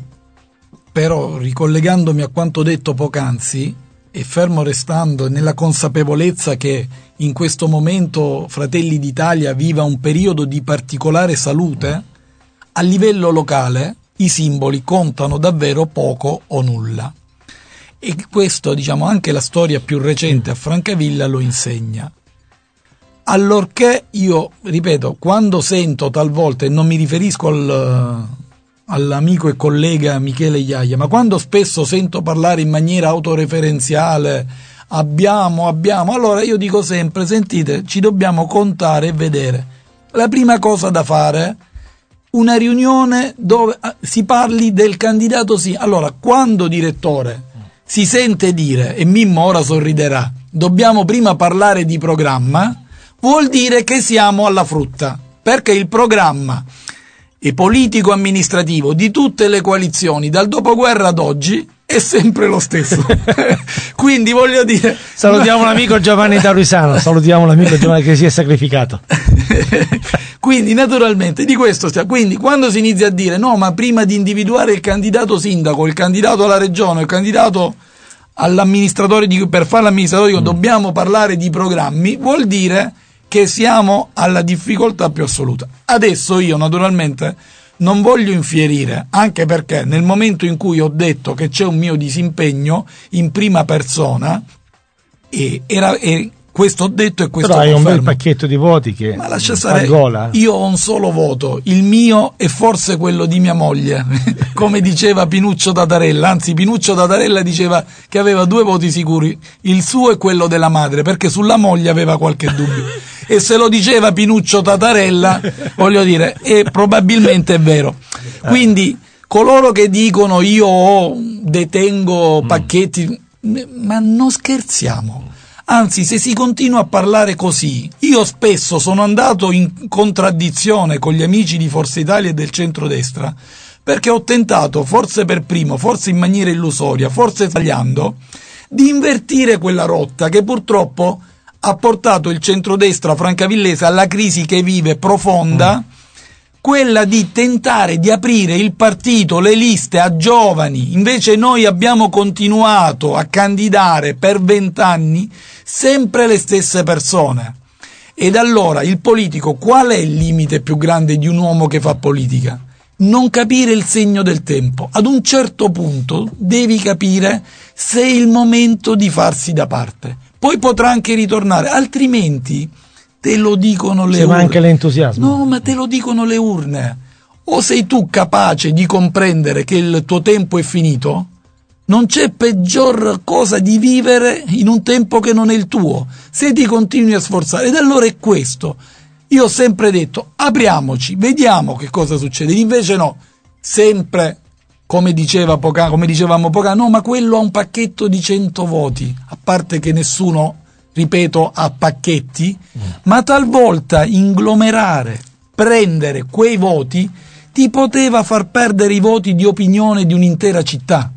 però ricollegandomi a quanto detto poc'anzi e fermo restando nella consapevolezza che in questo momento Fratelli d'Italia viva un periodo di particolare salute, a livello locale i simboli contano davvero poco o nulla. E questo, diciamo, anche la storia più recente a Francavilla lo insegna. Allorché io, ripeto, quando sento talvolta, e non mi riferisco al, all'amico e collega Michele Iaia, ma quando spesso sento parlare in maniera autoreferenziale, abbiamo, abbiamo, allora io dico sempre, sentite, ci dobbiamo contare e vedere. La prima cosa da fare, una riunione dove si parli del candidato sì. Allora, quando, direttore, si sente dire, e Mimmo ora sorriderà, dobbiamo prima parlare di programma, vuol dire che siamo alla frutta, perché il programma e politico-amministrativo di tutte le coalizioni dal dopoguerra ad oggi è sempre lo stesso. Quindi voglio dire, salutiamo l'amico Giovanni Taruisano, salutiamo l'amico Giovanni che si è sacrificato. Quindi naturalmente di questo stiamo. Quindi quando si inizia a dire no, ma prima di individuare il candidato sindaco, il candidato alla regione, il candidato all'amministratore di, per fare l'amministratore dico, mm. dobbiamo parlare di programmi, vuol dire che siamo alla difficoltà più assoluta. Adesso io naturalmente non voglio infierire, anche perché nel momento in cui ho detto che c'è un mio disimpegno in prima persona, e era e questo ho detto e questo però hai confermo. Un bel pacchetto di voti che ma lascia stare, gola. Io ho un solo voto, il mio e forse quello di mia moglie, come diceva Pinuccio Tatarella, anzi Pinuccio Tatarella diceva che aveva due voti sicuri, il suo e quello della madre, perché sulla moglie aveva qualche dubbio. E se lo diceva Pinuccio Tatarella, voglio dire, e probabilmente è vero. Quindi coloro che dicono io ho, detengo pacchetti, ma non scherziamo. Anzi, se si continua a parlare così, io spesso sono andato in contraddizione con gli amici di Forza Italia e del centrodestra, perché ho tentato, forse per primo, forse in maniera illusoria, forse sbagliando, di invertire quella rotta che purtroppo ha portato il centrodestra francavillese alla crisi che vive profonda, mm. quella di tentare di aprire il partito, le liste a giovani. Invece noi abbiamo continuato a candidare per vent'anni sempre le stesse persone. Ed allora il politico, qual è il limite più grande di un uomo che fa politica? Non capire il segno del tempo. Ad un certo punto devi capire se è il momento di farsi da parte. Poi potrà anche ritornare, altrimenti te lo dicono le urne. Ci manca urne. l'entusiasmo. No, ma te lo dicono le urne. O sei tu capace di comprendere che il tuo tempo è finito? Non c'è peggior cosa di vivere in un tempo che non è il tuo, se ti continui a sforzare. Ed allora è questo. Io ho sempre detto, apriamoci, vediamo che cosa succede. Invece no, sempre, come diceva poca, come dicevamo poca, no, ma quello ha un pacchetto di cento voti, a parte che nessuno, ripeto, ha pacchetti, mm. ma talvolta inglomerare, prendere quei voti, ti poteva far perdere i voti di opinione di un'intera città.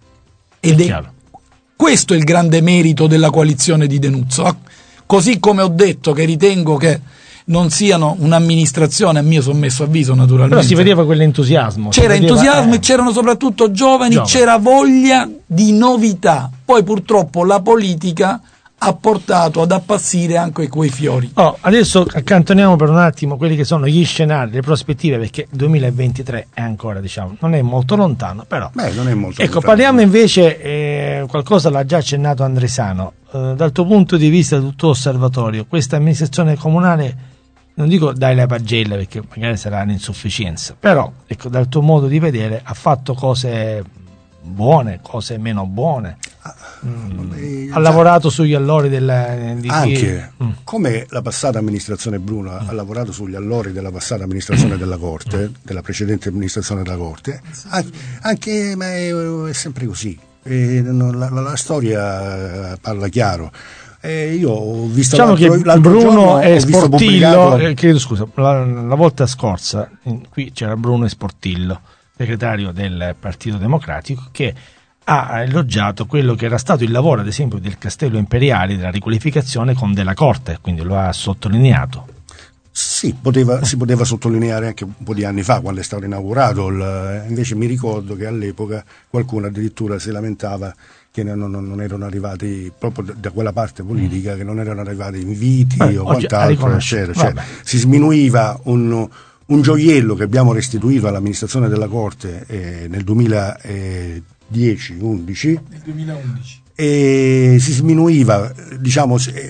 Ed è, questo è il grande merito della coalizione di Denuzzo. Così come ho detto che ritengo che non siano un'amministrazione, a mio sommesso avviso naturalmente. Però si vedeva quell'entusiasmo. C'era vedeva, entusiasmo eh. e c'erano soprattutto giovani, giovani, c'era voglia di novità. Poi purtroppo la politica ha portato ad appassire anche quei fiori. Oh, adesso accantoniamo per un attimo quelli che sono gli scenari, le prospettive, perché il duemilaventitré è ancora, diciamo, non è molto lontano, però. Beh, non è molto ecco, lontano. parliamo invece, eh, qualcosa l'ha già accennato Andresano, eh, dal tuo punto di vista, del tuo osservatorio, questa amministrazione comunale, non dico dai la pagella perché magari sarà un'insufficienza, però ecco, dal tuo modo di vedere ha fatto cose buone, cose meno buone, mm, eh, ha già, lavorato sugli allori della, di anche chi, mm. come la passata amministrazione Bruno mm. ha lavorato sugli allori della passata amministrazione della Corte, della precedente amministrazione della Corte, anche, anche ma è, è sempre così, e non, la, la, la storia parla chiaro. Eh, io ho visto diciamo l'altro, che l'altro Bruno giorno, è ho visto Sportillo, pubblicato... eh, chiedo scusa, la, la volta scorsa in, qui c'era Bruno e Sportillo, segretario del Partito Democratico, che ha elogiato quello che era stato il lavoro, ad esempio, del Castello Imperiale, della riqualificazione con della Corte, quindi lo ha sottolineato. Sì, poteva, si poteva sottolineare anche un po' di anni fa, quando è stato inaugurato, il, invece mi ricordo che all'epoca qualcuno addirittura si lamentava che non, non, non erano arrivati, proprio da quella parte politica, mm. che non erano arrivati inviti Vabbè, o quant'altro, eccetera. Cioè, si sminuiva un... un gioiello che abbiamo restituito all'amministrazione della Corte eh, nel duemiladieci undici nel duemilaundici e si sminuiva, diciamo, eh,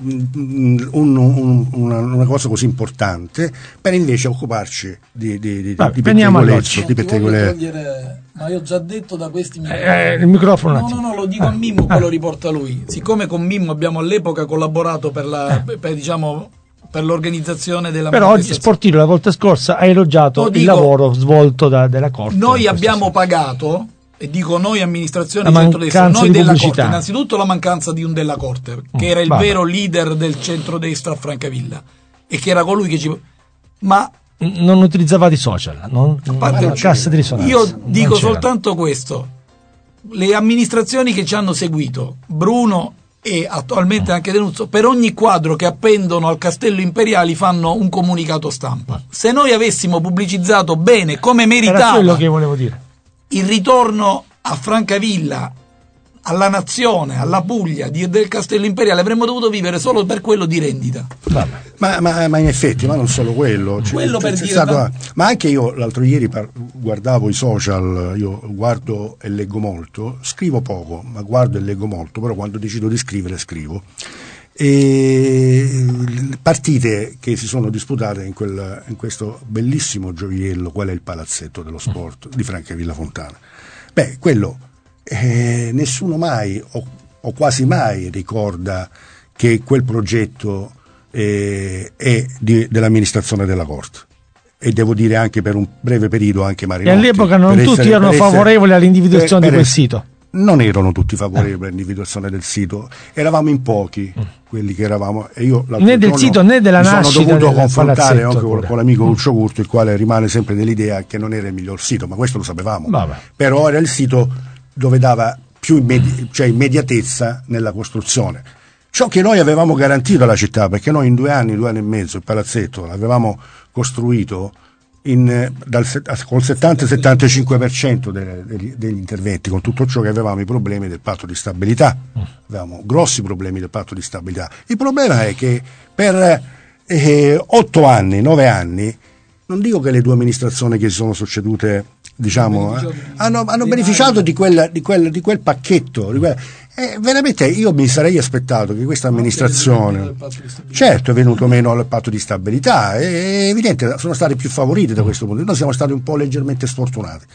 un, un, una, una cosa così importante per invece occuparci di, di, di, Vabbè, di pettegolezzo, di pettegolezzo. Ma io ho già detto da questi eh, il microfono no no no lo dico ah. a Mimmo, poi ah. lo riporta lui, siccome con Mimmo abbiamo all'epoca collaborato per la eh. per, diciamo per l'organizzazione della però oggi Sportillo la volta scorsa ha elogiato dico, il lavoro svolto da, dalla Corte. Noi abbiamo senso. pagato e dico noi amministrazione La centrodestra, mancanza noi di della pubblicità. Corte, innanzitutto la mancanza di un Della Corte, che Mm, era il vabbè. vero leader del centrodestra a Francavilla, e che era colui che ci... Ma Non utilizzavate i social, non, parte- la cassa di risonanza. io Non dico c'era. soltanto questo: le amministrazioni che ci hanno seguito, Bruno e attualmente anche Denuzzo, per ogni quadro che appendono al Castello Imperiali fanno un comunicato stampa. Se noi avessimo pubblicizzato bene, come Era meritava, quello che volevo dire. il ritorno a Francavilla, alla nazione, alla Puglia di, del Castello Imperiale, avremmo dovuto vivere solo per quello di rendita. Vabbè. Ma, ma- ma in effetti, ma non solo quello, C'è- Quello c'è- per c'è dire, stato- ma- ma anche io l'altro ieri par- guardavo i social, io guardo e leggo molto, scrivo poco, ma guardo e leggo molto, però quando decido di scrivere scrivo. E partite che si sono disputate in, quel, in questo bellissimo gioiello, qual è il palazzetto dello sport di Francavilla Fontana. Beh, quello eh, nessuno mai o, o quasi mai ricorda che quel progetto eh, è di, dell'amministrazione della Corte, e devo dire anche per un breve periodo anche Marinotti. E all'epoca non per tutti essere- erano per essere- favorevoli all'individuazione per- di per quel essere- sito. Non erano tutti favorevoli all'individuazione del sito, eravamo in pochi quelli che eravamo, e io l'altro Né del giorno sito, né della mi sono nascita dovuto del confrontare palazzetto anche con, pure. con l'amico Lucio Curto, il quale rimane sempre dell'idea che non era il miglior sito, ma questo lo sapevamo. Vabbè. Però era il sito dove dava più immedi- cioè immediatezza nella costruzione. Ciò che noi avevamo garantito alla città, perché noi in due anni, due anni e mezzo, il palazzetto l'avevamo costruito in, dal, set- col settanta settantacinque per cento de- degli, degli interventi, con tutto ciò che avevamo i problemi del patto di stabilità, avevamo grossi problemi del patto di stabilità. Il problema è che per eh, otto anni, nove anni, non dico che le due amministrazioni che si sono succedute, diciamo, eh, hanno, hanno beneficiato di quel, di quel, di quel pacchetto. Di quel, eh, veramente io mi sarei aspettato che questa amministrazione, certo è venuto meno al patto di stabilità, è evidente, sono stati più favoriti da questo punto di vista, noi siamo stati un po' leggermente sfortunati,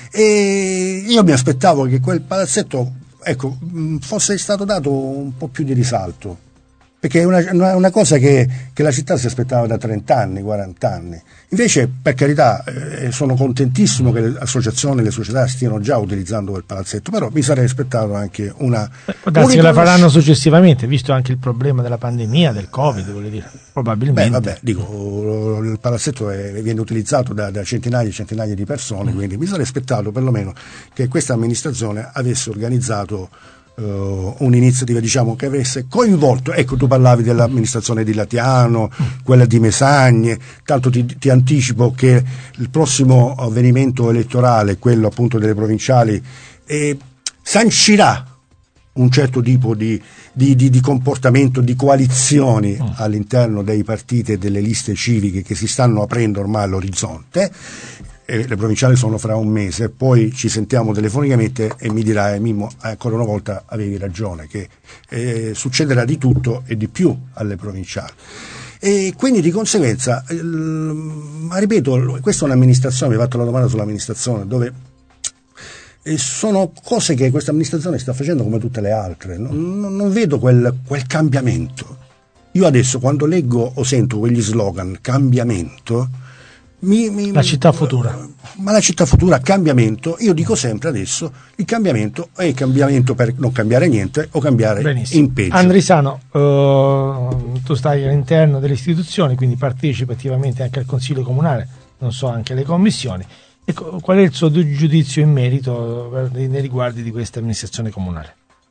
e io mi aspettavo che quel palazzetto, ecco, mh, fosse stato dato un po' più di risalto, perché è una, una, una cosa che, che la città si aspettava da trenta anni, quaranta anni. Invece, per carità, eh, sono contentissimo che le associazioni, le società stiano già utilizzando quel palazzetto, però mi sarei aspettato anche una... Può darsi un che la riconosci- faranno successivamente, visto anche il problema della pandemia, del Covid, voglio dire, probabilmente. Beh, vabbè, dico, il palazzetto è, viene utilizzato da, da centinaia e centinaia di persone, quindi mi sarei aspettato perlomeno che questa amministrazione avesse organizzato Uh, un'iniziativa, diciamo, che avesse coinvolto, ecco, tu parlavi dell'amministrazione di Latiano, quella di Mesagne, tanto ti, ti anticipo che il prossimo avvenimento elettorale, quello appunto delle provinciali, eh, sancirà un certo tipo di, di, di, di comportamento, di coalizioni mm. all'interno dei partiti e delle liste civiche che si stanno aprendo ormai all'orizzonte. E le provinciali sono fra un mese, poi ci sentiamo telefonicamente e mi dirai: Mimmo, ancora una volta avevi ragione, che eh, succederà di tutto e di più alle provinciali. E quindi di conseguenza, eh, ma ripeto, questa è un'amministrazione, mi hai fatto la domanda sull'amministrazione, dove eh, sono cose che questa amministrazione sta facendo come tutte le altre, non, non, non vedo quel, quel cambiamento. Io adesso quando leggo o sento quegli slogan, cambiamento, Mi, mi, la città futura, ma la città futura, cambiamento, io dico sempre adesso il cambiamento è il cambiamento per non cambiare niente o cambiare benissimo. In peggio. Andrisano, uh, tu stai all'interno delle istituzioni, quindi partecipi attivamente anche al Consiglio Comunale, non so, anche alle commissioni. Ecco, qual è il suo giudizio in merito nei riguardi di questa amministrazione comunale?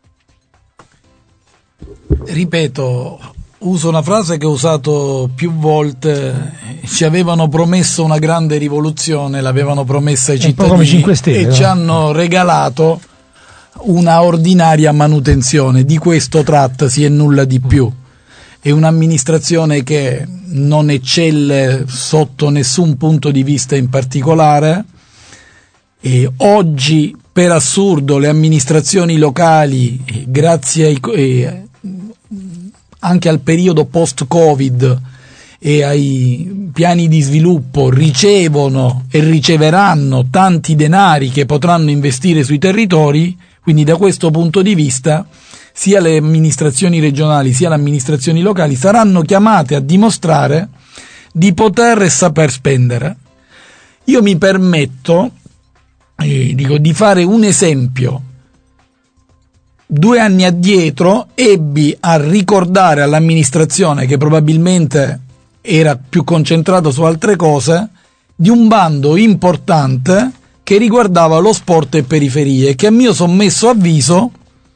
Ripeto, uso una frase che ho usato più volte: ci avevano promesso una grande rivoluzione, l'avevano promessa ai cittadini, come cinque Stelle, e no? ci hanno regalato una ordinaria manutenzione. Di questo trattasi e nulla di più. È un'amministrazione che non eccelle sotto nessun punto di vista in particolare, e oggi per assurdo le amministrazioni locali, grazie ai eh, anche al periodo post-Covid e ai piani di sviluppo, ricevono e riceveranno tanti denari che potranno investire sui territori. Quindi da questo punto di vista sia le amministrazioni regionali sia le amministrazioni locali saranno chiamate a dimostrare di poter e saper spendere. Io mi permetto eh, dico, di fare un esempio. Due anni addietro ebbi a ricordare all'amministrazione, che probabilmente era più concentrato su altre cose, di un bando importante che riguardava lo sport e periferie, che a mio sommesso avviso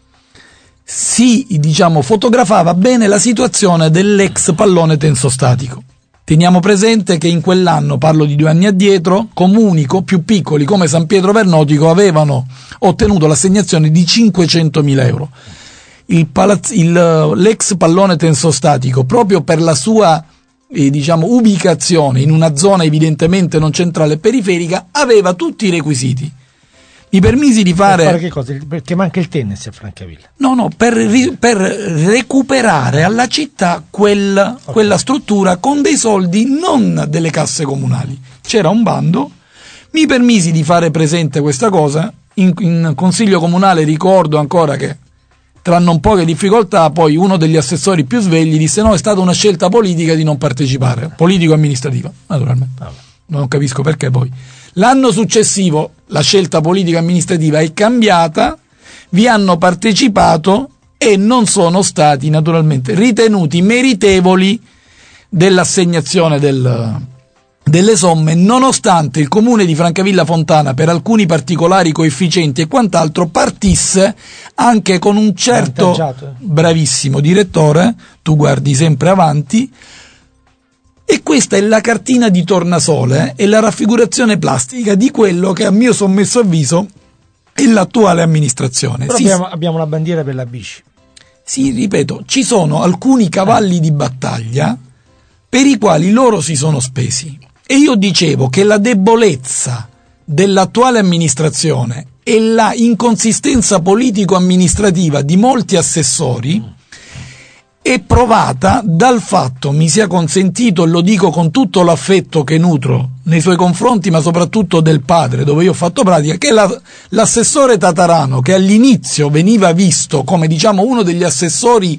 si, diciamo, fotografava bene la situazione dell'ex pallone tensostatico. Teniamo presente che in quell'anno, parlo di due anni addietro, comuni più piccoli come San Pietro Vernotico avevano ottenuto l'assegnazione di cinquecentomila euro. Il palazz- il, l'ex pallone tensostatico, proprio per la sua eh, diciamo, ubicazione in una zona evidentemente non centrale e periferica, aveva tutti i requisiti. Mi permisi di fare... Per fare che cosa? Perché manca il tennis a Francavilla. No, no, per, ri... per recuperare alla città quel... okay. quella struttura con dei soldi non delle casse comunali. C'era un bando, mi permisi di fare presente questa cosa, in, in consiglio comunale ricordo ancora che tra non poche difficoltà poi uno degli assessori più svegli disse no, è stata una scelta politica di non partecipare, politico-amministrativa, naturalmente. Ah, non capisco perché poi. L'anno successivo la scelta politica amministrativa è cambiata, vi hanno partecipato e non sono stati naturalmente ritenuti meritevoli dell'assegnazione del, delle somme, nonostante il comune di Francavilla Fontana per alcuni particolari coefficienti e quant'altro partisse anche con un certo bravissimo direttore, tu guardi sempre avanti. E questa è la cartina di tornasole e la raffigurazione plastica di quello che a mio sommesso avviso è l'attuale amministrazione. Però sì, abbiamo, abbiamo una bandiera per la bici. Sì, ripeto, ci sono alcuni cavalli di battaglia per i quali loro si sono spesi. E io dicevo che la debolezza dell'attuale amministrazione e la inconsistenza politico-amministrativa di molti assessori è provata dal fatto, mi sia consentito, e lo dico con tutto l'affetto che nutro nei suoi confronti, ma soprattutto del padre, dove io ho fatto pratica, che la, l'assessore Tatarano, che all'inizio veniva visto come, diciamo, uno degli assessori,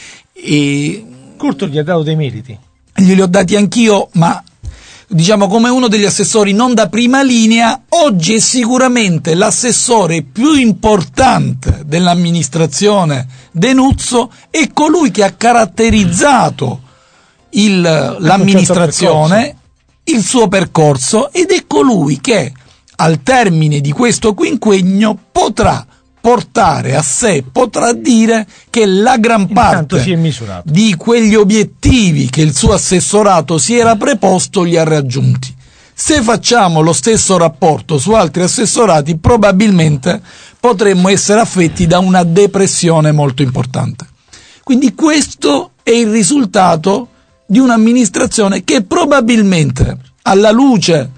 e Curto gli ha dato dei meriti. Glieli ho dati anch'io, ma diciamo come uno degli assessori non da prima linea, oggi è sicuramente l'assessore più importante dell'amministrazione Denuzzo, è colui che ha caratterizzato il, l'amministrazione, il suo percorso, ed è colui che al termine di questo quinquennio potrà portare a sé, potrà dire che la gran parte di quegli obiettivi che il suo assessorato si era preposto li ha raggiunti. Se facciamo lo stesso rapporto su altri assessorati, probabilmente potremmo essere affetti da una depressione molto importante. Quindi questo è il risultato di un'amministrazione che probabilmente, alla luce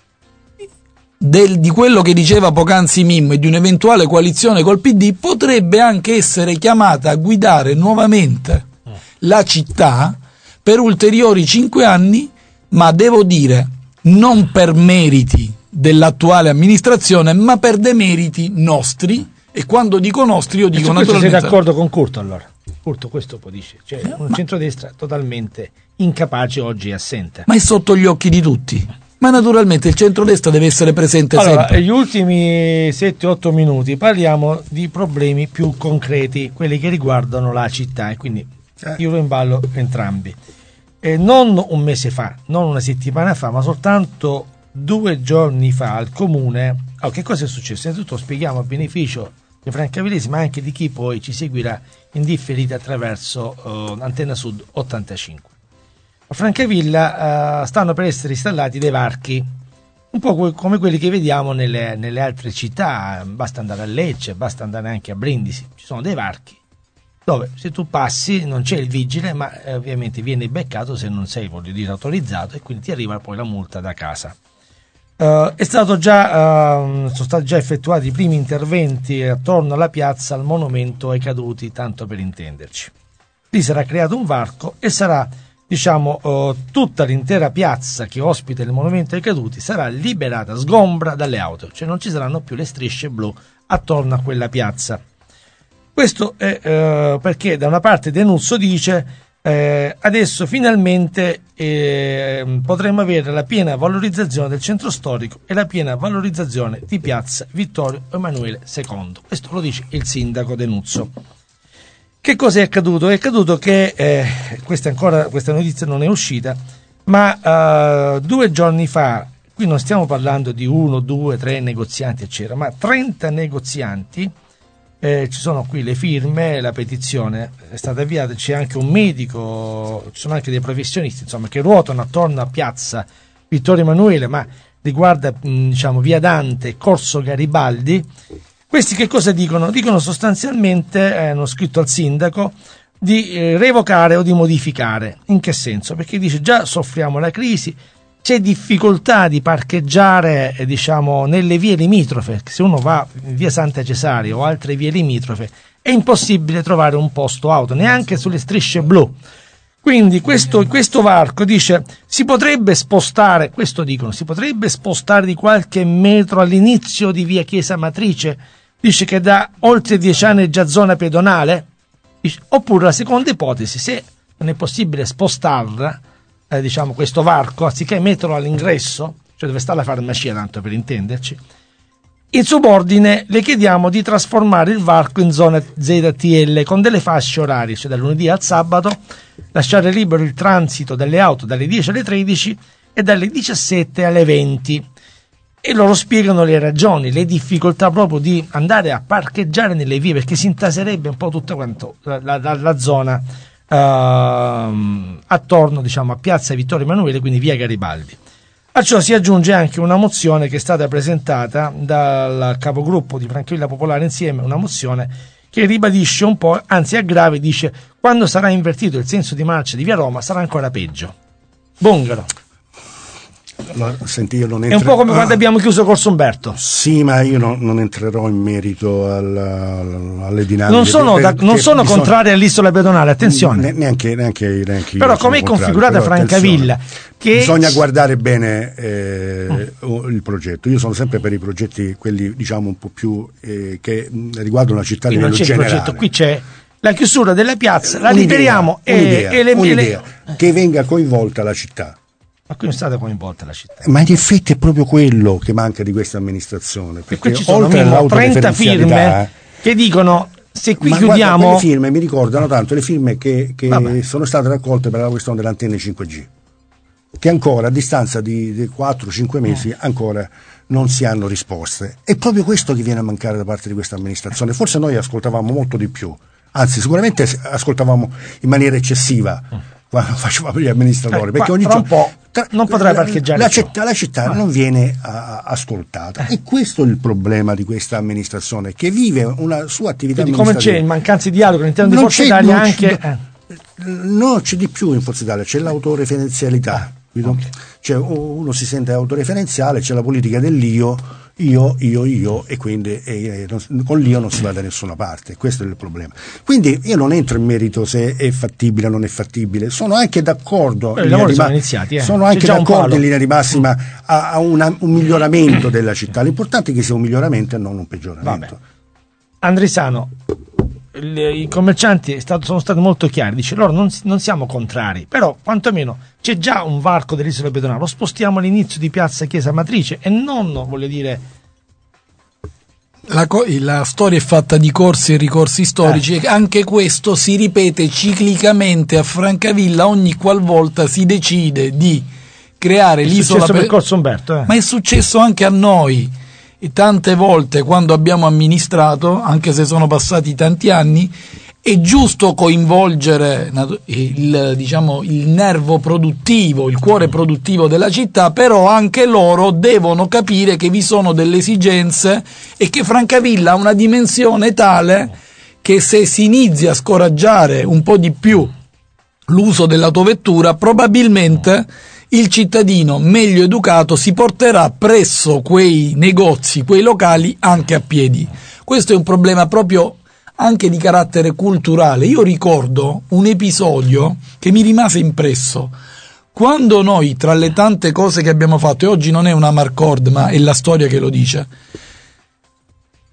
Del, di quello che diceva poc'anzi Mimmo e di un'eventuale coalizione col P D, potrebbe anche essere chiamata a guidare nuovamente la città per ulteriori cinque anni, ma devo dire non per meriti dell'attuale amministrazione, ma per demeriti nostri, e quando dico nostri io dico e naturalmente... Sei d'accordo con Curto allora? Curto questo poi dice, cioè un ma... centrodestra totalmente incapace oggi è assente. Ma è sotto gli occhi di tutti. Ma naturalmente il centrodestra deve essere presente allora, sempre. Negli ultimi sette otto minuti parliamo di problemi più concreti, quelli che riguardano la città, e quindi eh. io lo in ballo entrambi. E non un mese fa, non una settimana fa, ma soltanto due giorni fa al comune. Oh, che cosa è successo? Innanzitutto spieghiamo a beneficio dei francavillesi, ma anche di chi poi ci seguirà in differita attraverso uh, Antenna Sud ottantacinque. A Francavilla uh, stanno per essere installati dei varchi, un po' come quelli che vediamo nelle, nelle altre città. Basta andare a Lecce, basta andare anche a Brindisi, ci sono dei varchi dove se tu passi non c'è il vigile, ma eh, ovviamente vieni beccato se non sei, voglio dire, autorizzato, e quindi ti arriva poi la multa da casa. Uh, è stato già, uh, sono stati già effettuati i primi interventi attorno alla piazza, al monumento ai caduti, tanto per intenderci. Lì sarà creato un varco e sarà, diciamo, uh, tutta l'intera piazza che ospita il monumento ai caduti sarà liberata, sgombra dalle auto, cioè non ci saranno più le strisce blu attorno a quella piazza. Questo è uh, perché da una parte Denuzzo dice Eh, adesso finalmente eh, potremo avere la piena valorizzazione del centro storico e la piena valorizzazione di piazza Vittorio Emanuele secondo. Questo lo dice il sindaco Denuzzo. Che cosa è accaduto? È accaduto che eh, questa, ancora, questa notizia non è uscita, ma eh, due giorni fa, qui non stiamo parlando di uno, due, tre negozianti eccetera, ma trenta negozianti. Eh, ci sono qui le firme, la petizione è stata avviata, c'è anche un medico, ci sono anche dei professionisti insomma che ruotano attorno a piazza Vittorio Emanuele, ma riguarda mh, diciamo via Dante, Corso Garibaldi. Questi che cosa dicono? Dicono sostanzialmente, eh, hanno scritto al sindaco, di eh, revocare o di modificare. In che senso? Perché dice già soffriamo la crisi, c'è difficoltà di parcheggiare eh, diciamo nelle vie limitrofe. Se uno va in via Santa Cesaria o altre vie limitrofe è impossibile trovare un posto auto, neanche sulle strisce blu. Quindi questo, questo varco dice si potrebbe spostare, questo dicono, si potrebbe spostare di qualche metro all'inizio di via Chiesa Matrice, dice che da oltre dieci anni è già zona pedonale, dice, oppure la seconda ipotesi, se non è possibile spostarla, Eh, diciamo questo varco, anziché metterlo all'ingresso, cioè dove sta la farmacia tanto per intenderci, in subordine le chiediamo di trasformare il varco in zona Z T L con delle fasce orarie, cioè dal lunedì al sabato, lasciare libero il transito delle auto dalle dieci alle tredici e dalle diciassette alle venti. E loro spiegano le ragioni, le difficoltà proprio di andare a parcheggiare nelle vie, perché si intaserebbe un po' tutta quanto la, la, la zona Uh, attorno diciamo a piazza Vittorio Emanuele, quindi via Garibaldi. A ciò si aggiunge anche una mozione che è stata presentata dal capogruppo di Francavilla Popolare Insieme, una mozione che ribadisce un po', anzi aggrava, dice quando sarà invertito il senso di marcia di via Roma sarà ancora peggio. Bongaro. Allora, senti, io non entra... È un po' come ah, quando abbiamo chiuso Corso Umberto. Sì, ma io non, non entrerò in merito al, alle dinamiche. Non sono, per, da, non sono bisogna... contrari all'isola pedonale, attenzione. Ne, neanche, neanche, neanche però come è configurata Francavilla? Che... Bisogna guardare bene eh, mm. il progetto. Io sono sempre per i progetti, quelli diciamo un po' più eh, che riguardano la città a livello generale. Progetto, qui c'è la chiusura della piazza, la liberiamo un'idea, e, e le, un'idea, le... che venga coinvolta la città. Ma qui non è stata coinvolta la città. Ma in effetti è proprio quello che manca di questa amministrazione. Perché qui ci sono oltre trenta firme che dicono se qui ma chiudiamo. Guarda, quelle firme mi ricordano tanto le firme che, che sono state raccolte per la questione delle antenne cinque G, che ancora a distanza di, di quattro cinque mesi eh. ancora non si hanno risposte. È proprio questo che viene a mancare da parte di questa amministrazione. Forse noi ascoltavamo molto di più, anzi sicuramente ascoltavamo in maniera eccessiva. Eh. Quando facevamo gli amministratori, eh, perché qua, ogni tra un po' tra, non potrai parcheggiare la città, la città ah. non viene a, ascoltata eh. e questo è il problema di questa amministrazione, che vive una sua attività. Quindi come c'è in mancanza di dialogo all'interno di Forza Italia anche eh. no, c'è di più in Forza Italia, c'è l'autoreferenzialità, ah. okay. Cioè uno si sente autoreferenziale, c'è la politica dell'io, io, io, io e quindi eh, non, con l'io non si va da nessuna parte, questo è il problema. Quindi io non entro in merito se è fattibile o non è fattibile, sono anche d'accordo eh, in linea sono, iniziati, eh. sono anche d'accordo in linea di massima a, a una, un miglioramento della città, l'importante è che sia un miglioramento e non un peggioramento. Andrisano, i commercianti sono stati molto chiari, dice loro non, non siamo contrari, però quantomeno c'è già un varco dell'isola pedonale, lo spostiamo all'inizio di piazza Chiesa Matrice e non, voglio dire, la, co- la storia è fatta di corsi e ricorsi storici eh. e anche questo si ripete ciclicamente a Francavilla ogni qualvolta si decide di creare è l'isola pe- per Corso Umberto eh. ma è successo anche a noi. E tante volte quando abbiamo amministrato, anche se sono passati tanti anni, è giusto coinvolgere il, diciamo, il nervo produttivo, il cuore produttivo della città, però anche loro devono capire che vi sono delle esigenze e che Francavilla ha una dimensione tale che se si inizia a scoraggiare un po' di più l'uso dell'autovettura, probabilmente il cittadino meglio educato si porterà presso quei negozi, quei locali anche a piedi. Questo è un problema proprio anche di carattere culturale. Io ricordo un episodio che mi rimase impresso. Quando noi, tra le tante cose che abbiamo fatto, e oggi non è una marcord ma è la storia che lo dice,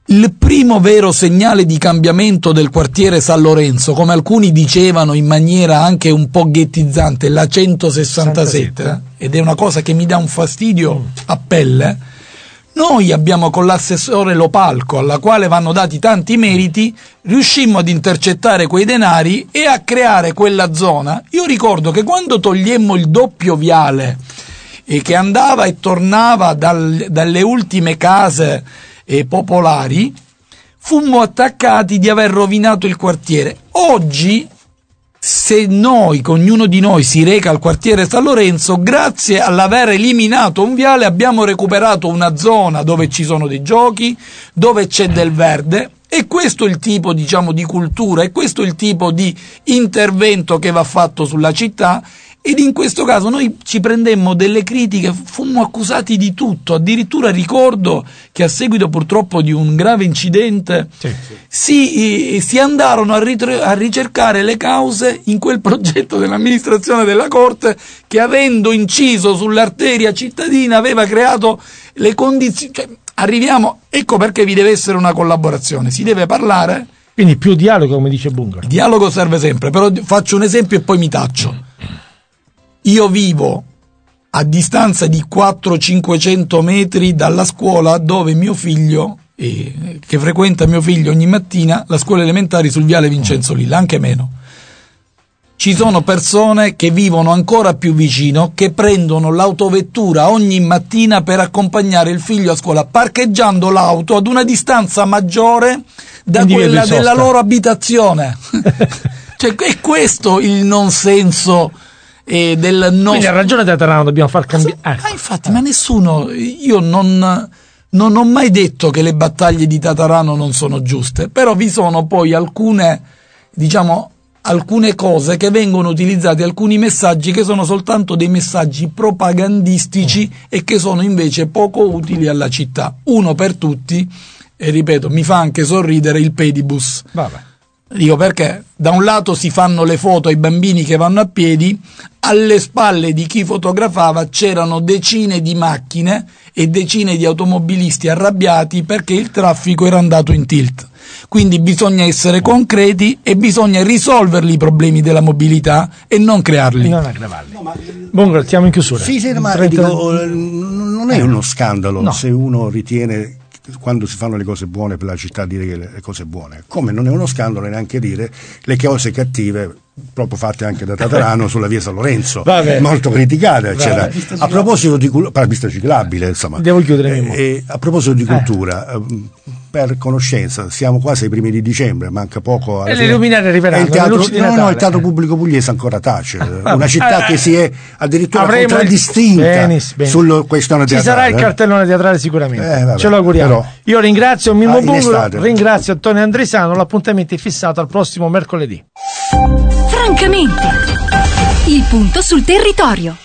il primo vero segnale di cambiamento del quartiere San Lorenzo, come alcuni dicevano in maniera anche un po' ghettizzante, la centosessantasette, ed è una cosa che mi dà un fastidio a pelle. Noi abbiamo con l'assessore Lopalco, alla quale vanno dati tanti meriti, riuscimmo ad intercettare quei denari e a creare quella zona. Io ricordo che quando togliemmo il doppio viale e che andava e tornava dal, dalle ultime case eh, popolari, fummo attaccati di aver rovinato il quartiere. Oggi, se noi, ognuno di noi si reca al quartiere San Lorenzo, grazie all'aver eliminato un viale abbiamo recuperato una zona dove ci sono dei giochi, dove c'è del verde, e questo è il tipo, diciamo, di cultura, e questo è il tipo di intervento che va fatto sulla città. Ed in questo caso noi ci prendemmo delle critiche, fummo accusati di tutto. Addirittura ricordo che a seguito purtroppo di un grave incidente sì, sì. Si, si andarono a, ritro- a ricercare le cause in quel progetto dell'amministrazione della Corte che, avendo inciso sull'arteria cittadina, aveva creato le condizioni. Cioè, arriviamo, ecco perché vi deve essere una collaborazione, si deve parlare. Quindi più dialogo, come dice Bunga. Il dialogo serve sempre, però faccio un esempio e poi mi taccio. Io vivo a distanza di quattrocento cinquecento metri dalla scuola dove mio figlio, eh, che frequenta mio figlio ogni mattina, la scuola elementare sul viale Vincenzo Lilla, anche meno. Ci sono persone che vivono ancora più vicino, che prendono l'autovettura ogni mattina per accompagnare il figlio a scuola, parcheggiando l'auto ad una distanza maggiore da Quindi quella della loro abitazione. Cioè, è questo il non senso. E del nostro... Quindi ha ragione Tatarano, dobbiamo far cambiare. Ah, ah, infatti, ma nessuno, io non, non ho mai detto che le battaglie di Tatarano non sono giuste, però vi sono poi alcune, diciamo, alcune cose che vengono utilizzate, alcuni messaggi che sono soltanto dei messaggi propagandistici e che sono invece poco utili alla città. Uno per tutti, e ripeto, mi fa anche sorridere il pedibus. Vabbè. Dico perché da un lato si fanno le foto ai bambini che vanno a piedi, alle spalle di chi fotografava c'erano decine di macchine e decine di automobilisti arrabbiati perché il traffico era andato in tilt. Quindi bisogna essere concreti e bisogna risolverli i problemi della mobilità e non crearli. Non aggravarli. No, ma... Buon, siamo in chiusura. Sì, sì, ma trenta... dico, non è uno scandalo no. se uno ritiene, quando si fanno le cose buone per la città, dire che le cose buone, come non è uno scandalo neanche dire le cose cattive proprio fatte anche da Tatarano sulla via San Lorenzo, Vabbè. molto criticata eccetera. A proposito di la pista ciclabile, insomma, devo chiudere eh, eh, a proposito di cultura, eh. per conoscenza, siamo quasi ai primi di dicembre, manca poco e le luminarie arriveranno, il teatro, no, no, il teatro pubblico pugliese ancora tace, ah, una città eh, che si è addirittura contraddistinta sulla questione ci teatrale. Ci sarà il cartellone teatrale sicuramente, eh, vabbè, ce lo auguriamo. Però, io ringrazio Mimmo Bungolo, ringrazio Antonio Andresano, l'appuntamento è fissato al prossimo mercoledì. Francamente, il punto sul territorio.